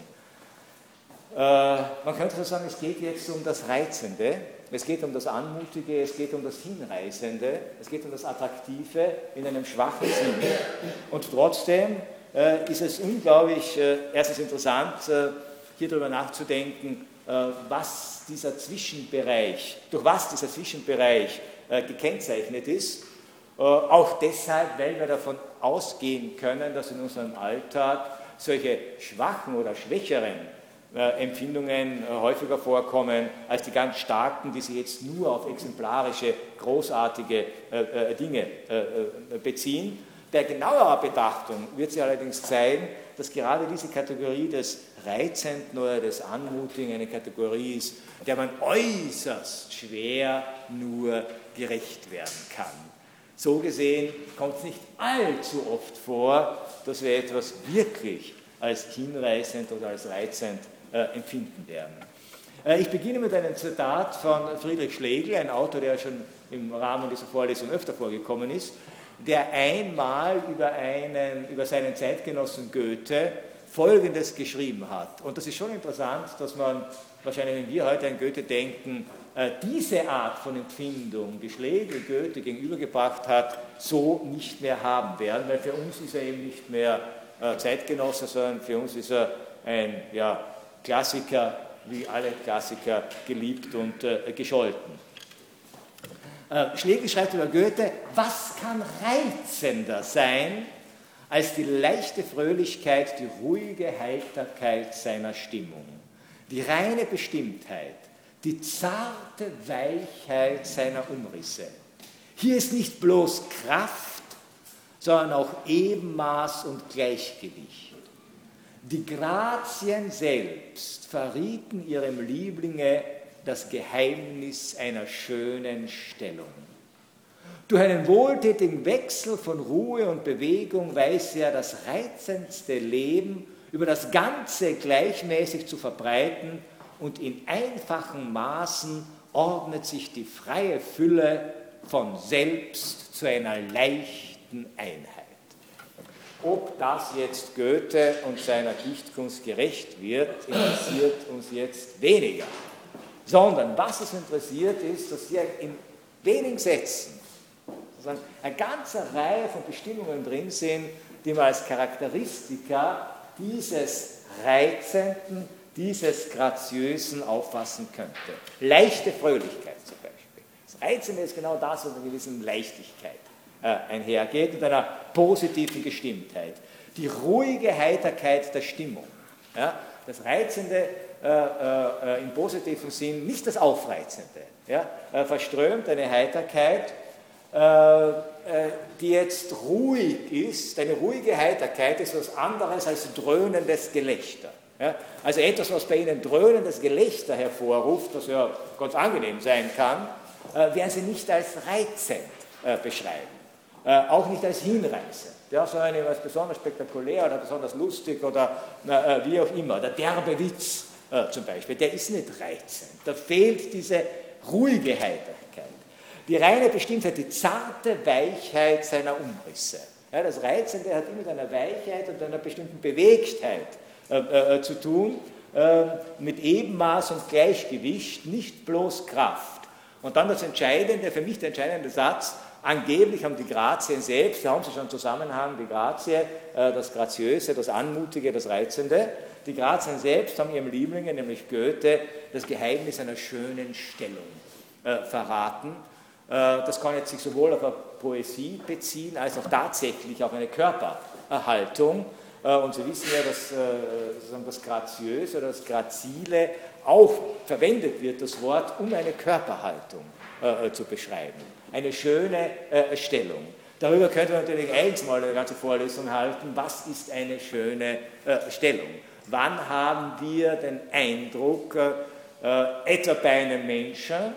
Äh, man könnte so sagen, es geht jetzt um das Reizende. Es geht um das Anmutige, es geht um das Hinreißende, es geht um das Attraktive in einem schwachen Sinn. Und trotzdem äh, ist es unglaublich, äh, erstens interessant, äh, hier darüber nachzudenken, äh, was dieser Zwischenbereich, durch was dieser Zwischenbereich äh, gekennzeichnet ist. Äh, auch deshalb, weil wir davon ausgehen können, dass in unserem Alltag solche schwachen oder schwächeren Empfindungen häufiger vorkommen als die ganz starken, die sich jetzt nur auf exemplarische, großartige äh, Dinge äh, beziehen. Bei genauerer Betrachtung wird sich allerdings zeigen, dass gerade diese Kategorie des Reizenden oder des Anmutigen eine Kategorie ist, der man äußerst schwer nur gerecht werden kann. So gesehen kommt es nicht allzu oft vor, dass wir etwas wirklich als hinreißend oder als reizend Äh, empfinden werden. Äh, ich beginne mit einem Zitat von Friedrich Schlegel, ein Autor, der schon im Rahmen dieser Vorlesung öfter vorgekommen ist, der einmal über, einen, über seinen Zeitgenossen Goethe Folgendes geschrieben hat. Und das ist schon interessant, dass man, wahrscheinlich wenn wir heute an Goethe denken, äh, diese Art von Empfindung, die Schlegel Goethe gegenübergebracht hat, so nicht mehr haben werden, weil für uns ist er eben nicht mehr äh, Zeitgenosse, sondern für uns ist er ein, ja, Klassiker, wie alle Klassiker, geliebt und äh, gescholten. Äh, Schlegel schreibt über Goethe, was kann reizender sein als die leichte Fröhlichkeit, die ruhige Heiterkeit seiner Stimmung, die reine Bestimmtheit, die zarte Weichheit seiner Umrisse. Hier ist nicht bloß Kraft, sondern auch Ebenmaß und Gleichgewicht. Die Grazien selbst verrieten ihrem Lieblinge das Geheimnis einer schönen Stellung. Durch einen wohltätigen Wechsel von Ruhe und Bewegung weiß er, das reizendste Leben über das Ganze gleichmäßig zu verbreiten und in einfachen Maßen ordnet sich die freie Fülle von selbst zu einer leichten Einheit. Ob das jetzt Goethe und seiner Dichtkunst gerecht wird, interessiert uns jetzt weniger. Sondern was es interessiert ist, dass hier in wenigen Sätzen eine ganze Reihe von Bestimmungen drin sind, die man als Charakteristika dieses Reizenden, dieses Graziösen auffassen könnte. Leichte Fröhlichkeit zum Beispiel. Das Reizende ist genau das, was eine gewisse Leichtigkeit einhergeht, mit einer positiven Gestimmtheit. Die ruhige Heiterkeit der Stimmung. Ja, das Reizende äh, äh, im positiven Sinn, nicht das Aufreizende. Ja, äh, verströmt eine Heiterkeit, äh, äh, die jetzt ruhig ist. Eine ruhige Heiterkeit ist was anderes als dröhnendes Gelächter. Ja, also etwas, was bei Ihnen dröhnendes Gelächter hervorruft, das ja ganz angenehm sein kann, äh, werden Sie nicht als reizend äh, beschreiben. Äh, auch nicht als hinreißend, ja, sondern als besonders spektakulär oder besonders lustig oder äh, wie auch immer. Der derbe Witz äh, zum Beispiel, der ist nicht reizend. Da fehlt diese ruhige Heiterkeit. Die reine Bestimmtheit, die zarte Weichheit seiner Umrisse. Ja, das Reizende hat immer mit einer Weichheit und einer bestimmten Bewegtheit äh, äh, zu tun, äh, mit Ebenmaß und Gleichgewicht, nicht bloß Kraft. Und dann das Entscheidende, für mich der entscheidende Satz, angeblich haben die Grazien selbst, da haben sie schon einen Zusammenhang, die Grazie, äh, das Graziöse, das Anmutige, das Reizende, die Grazien selbst haben ihrem Lieblinge, nämlich Goethe, das Geheimnis einer schönen Stellung äh, verraten. Äh, das kann jetzt sich sowohl auf eine Poesie beziehen, als auch tatsächlich auf eine Körperhaltung. Äh, und Sie wissen ja, dass äh, das Graziöse oder das Grazile auch verwendet wird, das Wort, um eine Körperhaltung äh, zu beschreiben. Eine schöne äh, Stellung. Darüber könnte man natürlich eigens mal eine ganze Vorlesung halten, was ist eine schöne äh, Stellung. Wann haben wir den Eindruck, äh, etwa bei einem Menschen,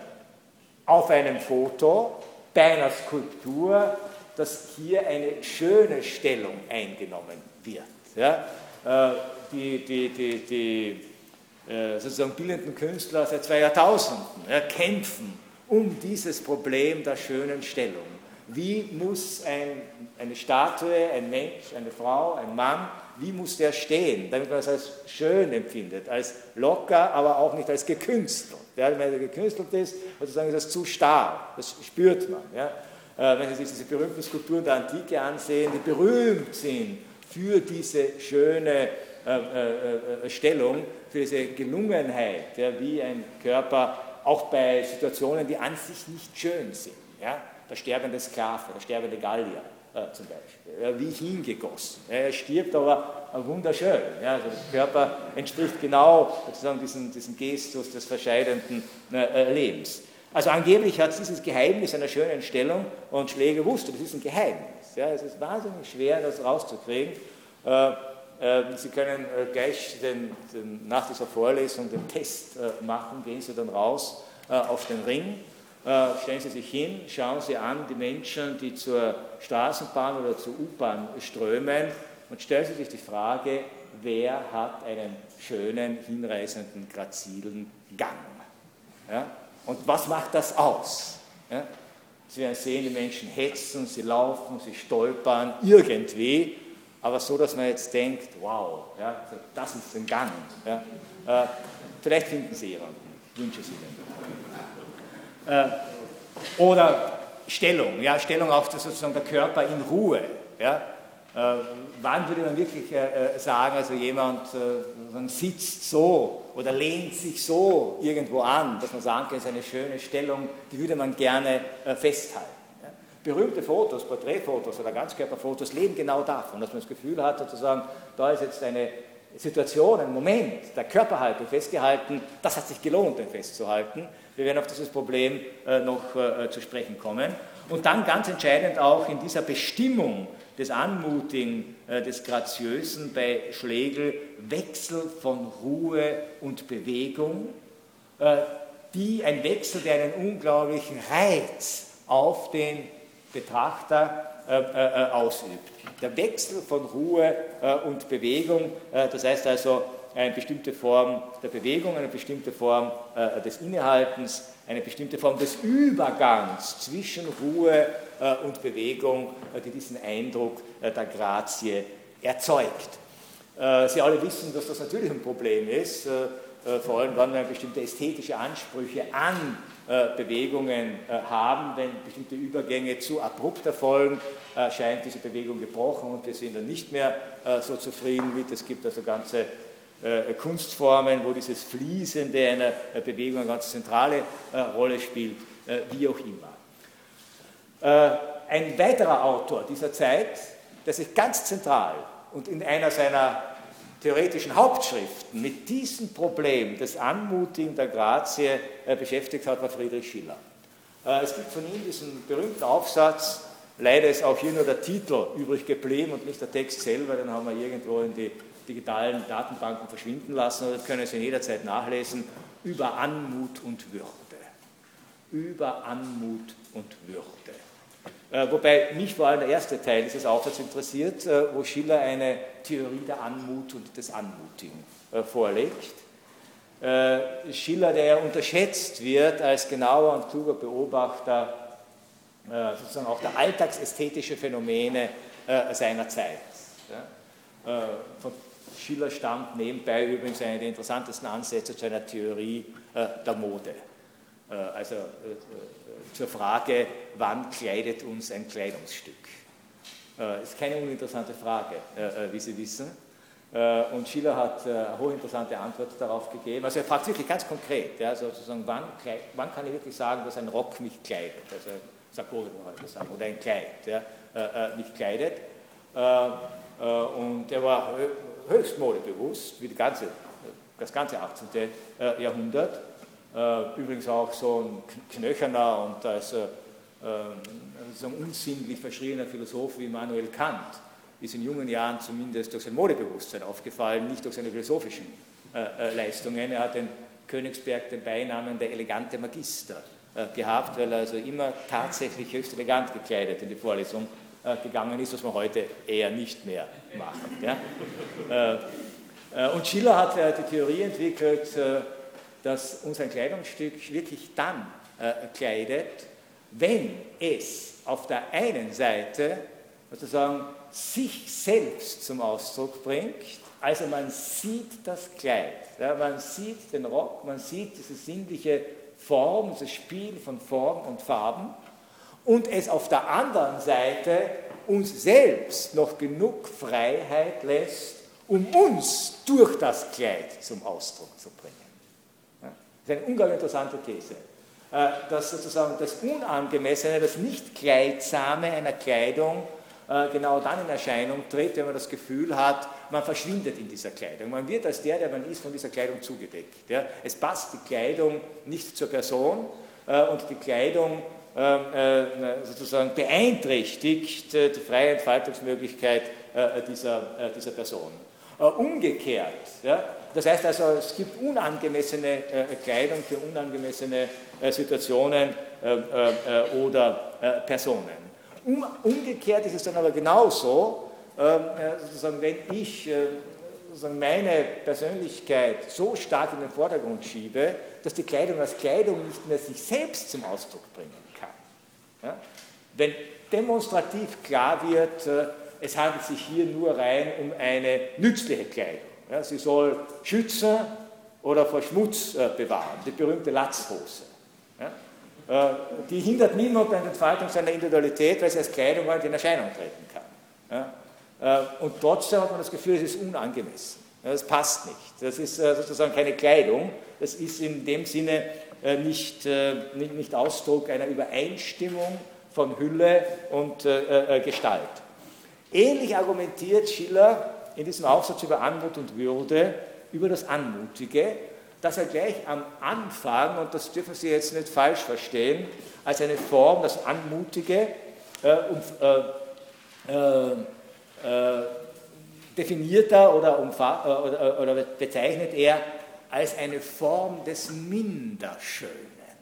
auf einem Foto, bei einer Skulptur, dass hier eine schöne Stellung eingenommen wird. Ja? Äh, die die, die, die äh, sozusagen bildenden Künstler seit zwei Jahrtausenden ja, kämpfen um dieses Problem der schönen Stellung. Wie muss ein, eine Statue, ein Mensch, eine Frau, ein Mann, wie muss der stehen, damit man es als schön empfindet, als locker, aber auch nicht als gekünstelt. Ja, wenn er gekünstelt ist, sozusagen ist das zu starr, das spürt man. Ja. Äh, wenn Sie sich diese berühmten Skulpturen der Antike ansehen, die berühmt sind für diese schöne äh, äh, Stellung, für diese Gelungenheit, ja, wie ein Körper auch bei Situationen, die an sich nicht schön sind. Ja. Der sterbende Sklave, der sterbende Gallier äh, zum Beispiel, ja, wie hingegossen. Ja, er stirbt aber äh, wunderschön. Ja, also der Körper entspricht genau sozusagen diesem, diesem Gestus des verscheidenden äh, Lebens. Also angeblich hat es dieses Geheimnis einer schönen Stellung und Schlegel wusste, das ist ein Geheimnis. Ja, es ist wahnsinnig schwer, das rauszukriegen. Äh, äh, Sie können äh, gleich den, den, nach dieser Vorlesung den Test äh, machen, gehen Sie dann raus äh, auf den Ring. Stellen Sie sich hin, schauen Sie an die Menschen, die zur Straßenbahn oder zur U-Bahn strömen und stellen Sie sich die Frage, wer hat einen schönen, hinreißenden, grazilen Gang? Ja? Und was macht das aus? Ja? Sie werden sehen, die Menschen hetzen, sie laufen, sie stolpern, irgendwie, aber so, dass man jetzt denkt, wow, ja, das ist ein Gang. Ja? Äh, vielleicht finden Sie jemanden, ich wünsche es Ihnen. Äh, oder Stellung, ja, Stellung auf das, sozusagen der Körper in Ruhe. Ja. Äh, wann würde man wirklich äh, sagen, also jemand äh, sitzt so oder lehnt sich so irgendwo an, dass man sagen kann, es ist eine schöne Stellung, die würde man gerne äh, festhalten. Ja. Berühmte Fotos, Porträtfotos oder Ganzkörperfotos leben genau davon, dass man das Gefühl hat, sozusagen, da ist jetzt eine Situation, ein Moment der Körperhaltung festgehalten, das hat sich gelohnt, den festzuhalten. Wir werden auf dieses Problem äh, noch äh, zu sprechen kommen. Und dann ganz entscheidend auch in dieser Bestimmung des Anmutigen, äh, des Graziösen bei Schlegel, Wechsel von Ruhe und Bewegung, äh, die ein Wechsel, der einen unglaublichen Reiz auf den Betrachter äh, äh, ausübt. Der Wechsel von Ruhe äh, und Bewegung, äh, das heißt also, eine bestimmte Form der Bewegung, eine bestimmte Form äh, des Innehaltens, eine bestimmte Form des Übergangs zwischen Ruhe äh, und Bewegung, äh, die diesen Eindruck äh, der Grazie erzeugt. Äh, Sie alle wissen, dass das natürlich ein Problem ist, äh, äh, vor allem, wenn wir bestimmte ästhetische Ansprüche an äh, Bewegungen äh, haben, wenn bestimmte Übergänge zu abrupt erfolgen, äh, scheint diese Bewegung gebrochen und wir sind dann nicht mehr äh, so zufrieden mit. Es gibt also ganze Äh, Kunstformen, wo dieses Fließende einer äh, Bewegung eine ganz zentrale äh, Rolle spielt, äh, wie auch immer. Äh, ein weiterer Autor dieser Zeit, der sich ganz zentral und in einer seiner theoretischen Hauptschriften mit diesem Problem des Anmutigen der Grazie äh, beschäftigt hat, war Friedrich Schiller. Äh, es gibt von ihm diesen berühmten Aufsatz, leider ist auch hier nur der Titel übrig geblieben und nicht der Text selber, den haben wir irgendwo in die digitalen Datenbanken verschwinden lassen, oder das können Sie jederzeit nachlesen, über Anmut und Würde. Über Anmut und Würde. Äh, wobei mich vor allem der erste Teil dieses Aufsatzes interessiert, äh, wo Schiller eine Theorie der Anmut und des Anmutigen äh, vorlegt. Äh, Schiller, der ja unterschätzt wird als genauer und kluger Beobachter äh, sozusagen auch der alltagsästhetische Phänomene äh, seiner Zeit. Ja? Äh, von Schiller stammt nebenbei übrigens einer der interessantesten Ansätze zu einer Theorie äh, der Mode. Äh, also äh, zur Frage, wann kleidet uns ein Kleidungsstück? Das ist keine uninteressante Frage, wie Sie wissen. Und Schiller hat eine hochinteressante Antwort darauf gegeben. Also er fragt wirklich ganz konkret, ja, sozusagen, wann, wann kann ich wirklich sagen, dass ein Rock mich kleidet? Also Sarkozy heute sagen, oder ein Kleid ja, mich kleidet. Und er war höchst modebewusst, wie die ganze, das ganze achtzehnte. Jahrhundert. Übrigens auch so ein knöcherner und also so ein unsinnlich verschriebener Philosoph wie Immanuel Kant ist in jungen Jahren zumindest durch sein Modebewusstsein aufgefallen, nicht durch seine philosophischen äh, Leistungen. Er hat in Königsberg den Beinamen der elegante Magister äh, gehabt, weil er also immer tatsächlich höchst elegant gekleidet in die Vorlesung äh, gegangen ist, was man heute eher nicht mehr macht. Ja? Äh, äh, und Schiller hat äh, die Theorie entwickelt, äh, dass uns ein Kleidungsstück wirklich dann äh, kleidet, wenn es auf der einen Seite sozusagen sich selbst zum Ausdruck bringt, also man sieht das Kleid, ja, man sieht den Rock, man sieht diese sinnliche Form, dieses Spiel von Form und Farben und es auf der anderen Seite uns selbst noch genug Freiheit lässt, um uns durch das Kleid zum Ausdruck zu bringen. Ja, das ist eine unglaublich interessante These. Dass sozusagen das Unangemessene, das Nicht-Kleidsame einer Kleidung genau dann in Erscheinung tritt, wenn man das Gefühl hat, man verschwindet in dieser Kleidung. Man wird als der, der man ist, von dieser Kleidung zugedeckt. Ja. Es passt die Kleidung nicht zur Person und die Kleidung sozusagen beeinträchtigt die freie Entfaltungsmöglichkeit dieser, dieser Person. Umgekehrt, ja, das heißt also, es gibt unangemessene äh, Kleidung für unangemessene äh, Situationen äh, äh, oder äh, Personen. Um, umgekehrt ist es dann aber genauso, äh, sozusagen, wenn ich äh, sozusagen meine Persönlichkeit so stark in den Vordergrund schiebe, dass die Kleidung als Kleidung nicht mehr sich selbst zum Ausdruck bringen kann. Ja? Wenn demonstrativ klar wird, äh, es handelt sich hier nur rein um eine nützliche Kleidung. Ja, sie soll schützen oder vor Schmutz äh, bewahren, die berühmte Latzhose. Ja, äh, die hindert niemand an der Entfaltung seiner Individualität, weil sie als Kleidung halt in Erscheinung treten kann. Ja, äh, und trotzdem hat man das Gefühl, es ist unangemessen. Ja, das passt nicht. Das ist äh, sozusagen keine Kleidung, das ist in dem Sinne äh, nicht, äh, nicht, nicht Ausdruck einer Übereinstimmung von Hülle und äh, äh, Gestalt. Ähnlich argumentiert Schiller in diesem Aufsatz über Anmut und Würde, über das Anmutige, dass er gleich am Anfang, und das dürfen Sie jetzt nicht falsch verstehen, als eine Form, das Anmutige, äh, um, äh, äh, definiert er oder, umfa- oder, oder bezeichnet er als eine Form des Minderschönen,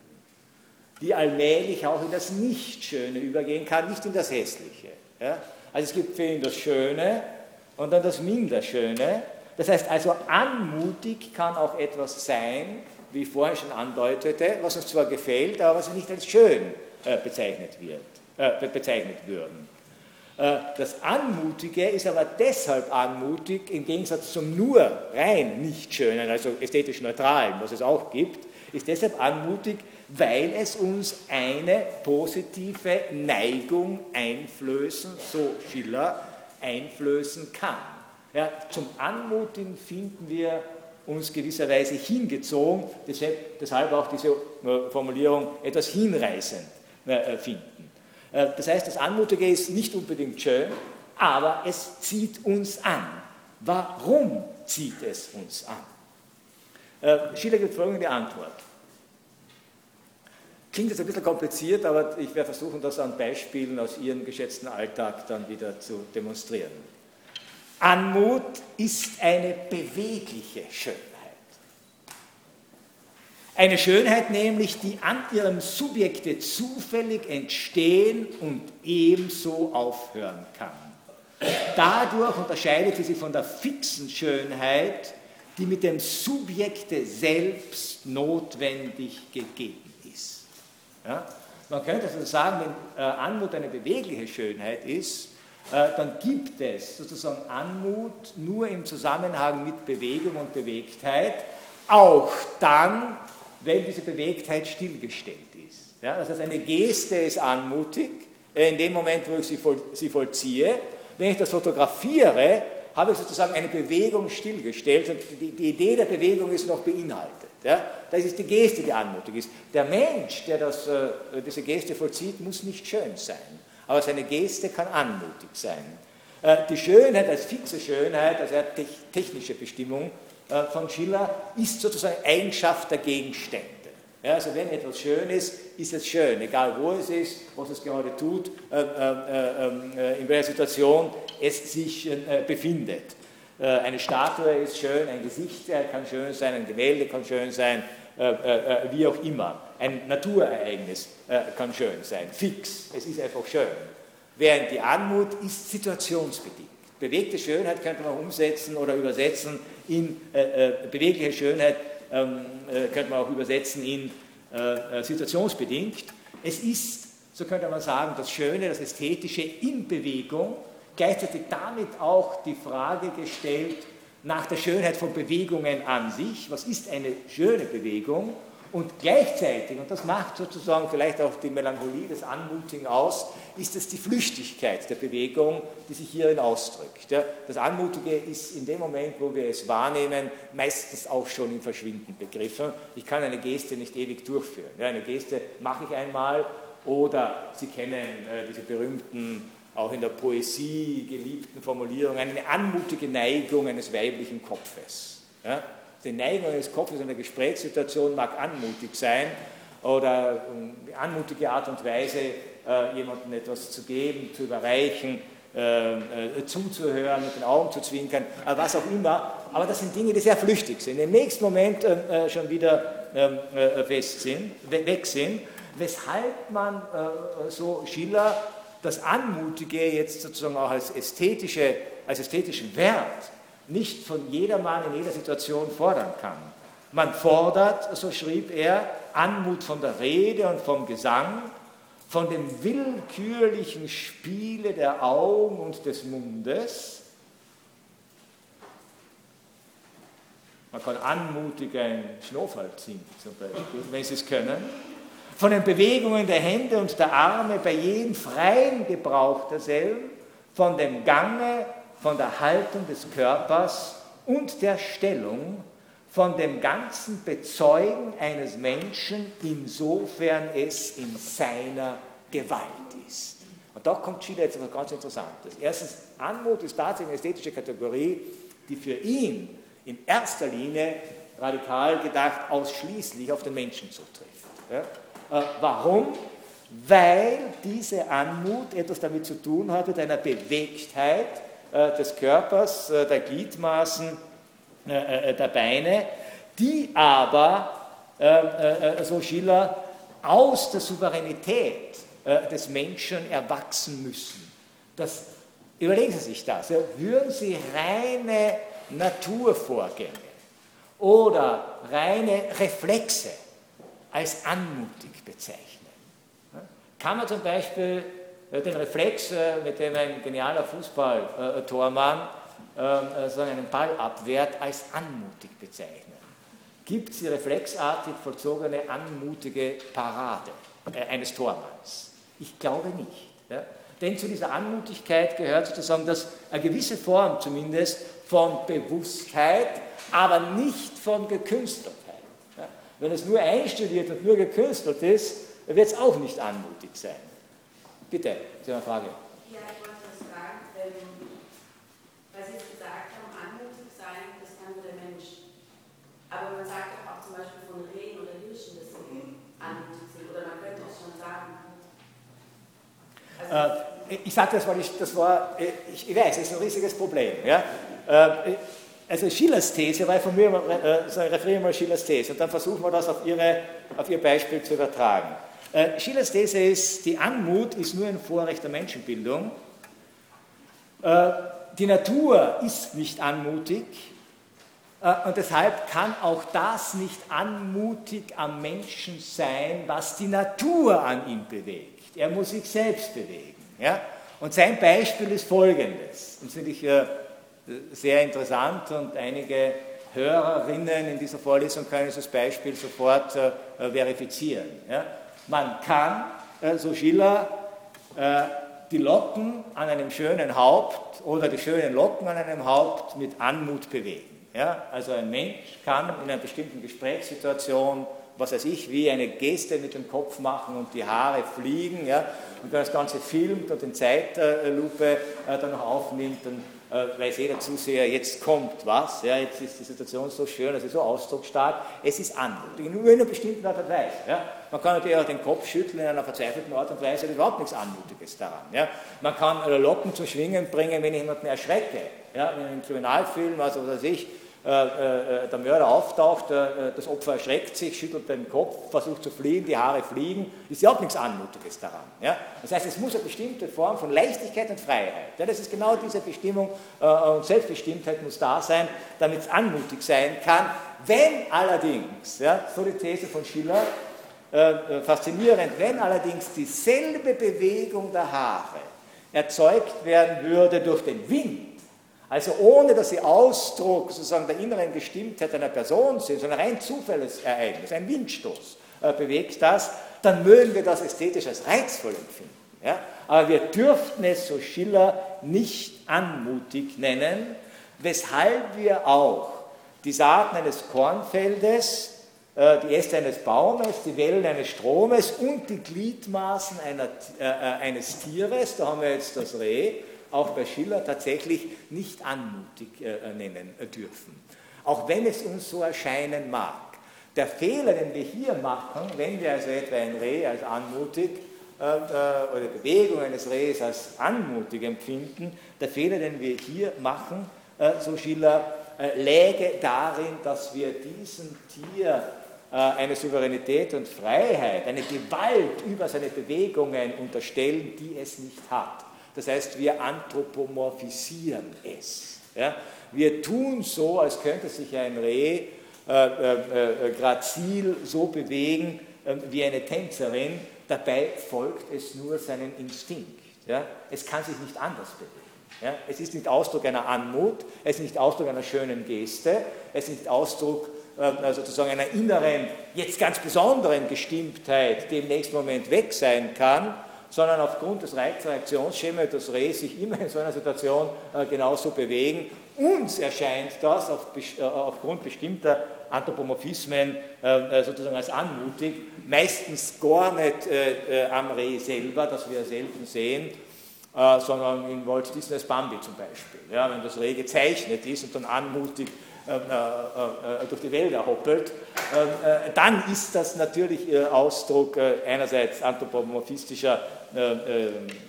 die allmählich auch in das Nichtschöne übergehen kann, nicht in das Hässliche. Ja? Also es gibt für ihn das Schöne und dann das Minderschöne. Das heißt also, anmutig kann auch etwas sein, wie ich vorhin schon andeutete, was uns zwar gefällt, aber was wir nicht als schön äh, bezeichnet, wird, äh, bezeichnet würden. Äh, das Anmutige ist aber deshalb anmutig, im Gegensatz zum nur rein nicht schönen, also ästhetisch neutralen, was es auch gibt, ist deshalb anmutig, weil es uns eine positive Neigung einflößen, so Schiller, einflößen kann. Ja, zum Anmutigen finden wir uns gewisserweise hingezogen, deshalb, deshalb auch diese äh, Formulierung etwas hinreißend äh, finden. Äh, das heißt, das Anmutige ist nicht unbedingt schön, aber es zieht uns an. Warum zieht es uns an? Äh, Schiller gibt folgende Antwort. Klingt jetzt ein bisschen kompliziert, aber ich werde versuchen, das an Beispielen aus Ihrem geschätzten Alltag dann wieder zu demonstrieren. Anmut ist eine bewegliche Schönheit. Eine Schönheit nämlich, die an ihrem Subjekte zufällig entstehen und ebenso aufhören kann. Dadurch unterscheidet sie sich von der fixen Schönheit, die mit dem Subjekte selbst notwendig gegeben Ja? Man könnte also sagen, wenn äh, Anmut eine bewegliche Schönheit ist, dann gibt es sozusagen Anmut nur im Zusammenhang mit Bewegung und Bewegtheit, auch dann, wenn diese Bewegtheit stillgestellt ist. Ja, das heißt, eine Geste ist anmutig, in dem Moment, wo ich sie, voll, sie vollziehe. Wenn ich das fotografiere, habe ich sozusagen eine Bewegung stillgestellt und die, die Idee der Bewegung ist noch beinhaltet. Ja? Das ist die Geste, die anmutig ist. Der Mensch, der das, äh, diese Geste vollzieht, muss nicht schön sein, aber seine Geste kann anmutig sein. Äh, die Schönheit als fixe Schönheit, also eine technische Bestimmung äh, von Schiller, ist sozusagen Eigenschaft der Gegenstände. Ja, also wenn etwas schön ist, ist es schön, egal wo es ist, was es gerade tut, äh, äh, äh, in welcher Situation es sich äh, befindet. Äh, eine Statue ist schön, ein Gesicht kann schön sein, ein Gemälde kann schön sein, äh, äh, wie auch immer. Ein Naturereignis äh, kann schön sein, fix, es ist einfach schön. Während die Anmut ist situationsbedingt. Bewegte Schönheit könnte man umsetzen oder übersetzen in äh, äh, bewegliche Schönheit, ähm, äh, könnte man auch übersetzen in äh, situationsbedingt. Es ist, so könnte man sagen, das Schöne, das Ästhetische in Bewegung, gleichzeitig damit auch die Frage gestellt nach der Schönheit von Bewegungen an sich. Was ist eine schöne Bewegung? Und gleichzeitig, und das macht sozusagen vielleicht auch die Melancholie des Anmutigen aus, ist es die Flüchtigkeit der Bewegung, die sich hierin ausdrückt. Ja, das Anmutige ist in dem Moment, wo wir es wahrnehmen, meistens auch schon im Verschwinden begriffen. Ich kann eine Geste nicht ewig durchführen. Ja, eine Geste mache ich einmal, oder Sie kennen äh, diese berühmten, auch in der Poesie geliebten Formulierungen, eine anmutige Neigung eines weiblichen Kopfes. Ja? Die Neigung eines Kopfes in einer Gesprächssituation mag anmutig sein oder eine anmutige Art und Weise, äh, jemandem etwas zu geben, zu überreichen, äh, äh, zuzuhören, mit den Augen zu zwinkern, äh, was auch immer. Aber das sind Dinge, die sehr flüchtig sind, im nächsten Moment äh, schon wieder äh, fest sind, weg sind, weshalb man, äh, so Schiller, das Anmutige jetzt sozusagen auch als, ästhetische, als ästhetischen Wert nicht von jedermann in jeder Situation fordern kann. Man fordert, so schrieb er, Anmut von der Rede und vom Gesang, von dem willkürlichen Spiele der Augen und des Mundes. Man kann anmutig ein Schnurrfall ziehen, zum Beispiel, wenn Sie es können. Von den Bewegungen der Hände und der Arme bei jedem freien Gebrauch derselben, von dem Gange, von der Haltung des Körpers und der Stellung, von dem ganzen Bezeugen eines Menschen, insofern es in seiner Gewalt ist. Und da kommt Schiller jetzt etwas ganz Interessantes. Erstens, Anmut ist tatsächlich eine ästhetische Kategorie, die für ihn in erster Linie, radikal gedacht, ausschließlich auf den Menschen zutrifft. Ja? Äh, warum? Weil diese Anmut etwas damit zu tun hat, mit einer Bewegtheit des Körpers, der Gliedmaßen, der Beine, die aber, so Schiller, aus der Souveränität des Menschen erwachsen müssen. Das, überlegen Sie sich das. Würden Sie reine Naturvorgänge oder reine Reflexe als anmutig bezeichnen? Kann man zum Beispiel den Reflex, mit dem ein genialer Fußballtormann einen Ball abwehrt, als anmutig bezeichnen? Gibt es die reflexartig vollzogene anmutige Parade eines Tormanns? Ich glaube nicht. Ja? Denn zu dieser Anmutigkeit gehört sozusagen dass eine gewisse Form zumindest von Bewusstheit, aber nicht von Gekünsteltheit. Ja? Wenn es nur einstudiert und nur gekünstelt ist, wird es auch nicht anmutig sein. Bitte, Sie haben eine Frage. Ja, ich wollte das fragen, ähm, weil Sie jetzt gesagt haben, anmutig sein, das kann nur der Mensch. Aber man sagt doch auch zum Beispiel von Rehen oder Hirschen, dass sie anmutig sind. Oder man könnte es schon sagen. Also, äh, ich sage das, weil ich, das war, ich, ich weiß, es ist ein riesiges Problem. Ja? Äh, also Schillers These, weil von mir, äh, referieren wir mal Schillers These und dann versuchen wir das auf, ihre, auf Ihr Beispiel zu übertragen. Äh, Schillers These ist, die Anmut ist nur ein Vorrecht der Menschenbildung. Äh, die Natur ist nicht anmutig äh, und deshalb kann auch das nicht anmutig am Menschen sein, was die Natur an ihm bewegt. Er muss sich selbst bewegen. Ja? Und sein Beispiel ist folgendes, und das finde ich äh, sehr interessant, und einige Hörerinnen in dieser Vorlesung können dieses Beispiel sofort äh, verifizieren. Ja? Man kann, äh, so Schiller, äh, die Locken an einem schönen Haupt oder die schönen Locken an einem Haupt mit Anmut bewegen. Ja? Also ein Mensch kann in einer bestimmten Gesprächssituation, was weiß ich, wie eine Geste mit dem Kopf machen und die Haare fliegen, ja? Und wenn das Ganze filmt und in Zeitlupe äh, dann noch aufnimmt, dann äh, weiß jeder Zuseher, jetzt kommt was, ja? Jetzt ist die Situation so schön, also so ausdrucksstark, es ist anmutig, nur in einer bestimmten Art und Weise. Ja? Man kann natürlich auch den Kopf schütteln in einer verzweifelten Art und Weise, da ist überhaupt nichts Anmutiges daran. Ja? Man kann äh, Locken zum Schwingen bringen, wenn ich jemanden erschrecke. Ja? In einem Kriminalfilm, also was weiß ich, Äh, äh, der Mörder auftaucht, äh, das Opfer erschreckt sich, schüttelt den Kopf, versucht zu fliehen, die Haare fliegen, ist ja auch nichts Anmutiges daran. Ja? Das heißt, es muss eine bestimmte Form von Leichtigkeit und Freiheit. Ja? Das ist genau diese Bestimmung äh, und Selbstbestimmtheit muss da sein, damit es anmutig sein kann. Wenn allerdings, ja, so die These von Schiller, äh, faszinierend, wenn allerdings dieselbe Bewegung der Haare erzeugt werden würde durch den Wind, also ohne, dass sie Ausdruck sozusagen der inneren Bestimmtheit einer Person sind, sondern ein Zufallsereignis, ein Windstoß äh, bewegt das, dann mögen wir das ästhetisch als reizvoll empfinden. Ja? Aber wir dürften es, so Schiller, nicht anmutig nennen, weshalb wir auch die Saaten eines Kornfeldes, äh, die Äste eines Baumes, die Wellen eines Stromes und die Gliedmaßen einer, äh, eines Tieres, da haben wir jetzt das Reh, auch bei Schiller tatsächlich nicht anmutig äh, nennen äh, dürfen. Auch wenn es uns so erscheinen mag. Der Fehler, den wir hier machen, wenn wir also etwa ein Reh als anmutig äh, äh, oder die Bewegung eines Rehs als anmutig empfinden, der Fehler, den wir hier machen, äh, so Schiller, äh, läge darin, dass wir diesem Tier äh, eine Souveränität und Freiheit, eine Gewalt über seine Bewegungen unterstellen, die es nicht hat. Das heißt, wir anthropomorphisieren es. Ja? Wir tun so, als könnte sich ein Reh äh, äh, äh, grazil so bewegen äh, wie eine Tänzerin, dabei folgt es nur seinem Instinkt. Ja? Es kann sich nicht anders bewegen. Ja? Es ist nicht Ausdruck einer Anmut, es ist nicht Ausdruck einer schönen Geste, es ist nicht Ausdruck äh, sozusagen einer inneren, jetzt ganz besonderen Gestimmtheit, die im nächsten Moment weg sein kann, sondern aufgrund des Reizreaktionsschemas das Reh sich immer in so einer Situation äh, genauso bewegen. Uns erscheint das auf, äh, aufgrund bestimmter Anthropomorphismen äh, sozusagen als anmutig, meistens gar nicht äh, äh, am Reh selber, das wir selten sehen, äh, sondern in Walt Disneys Bambi zum Beispiel. Ja, wenn das Reh gezeichnet ist und dann anmutig Äh, äh, durch die Wälder hoppelt, äh, dann ist das natürlich äh, Ausdruck äh, einerseits anthropomorphistischer äh,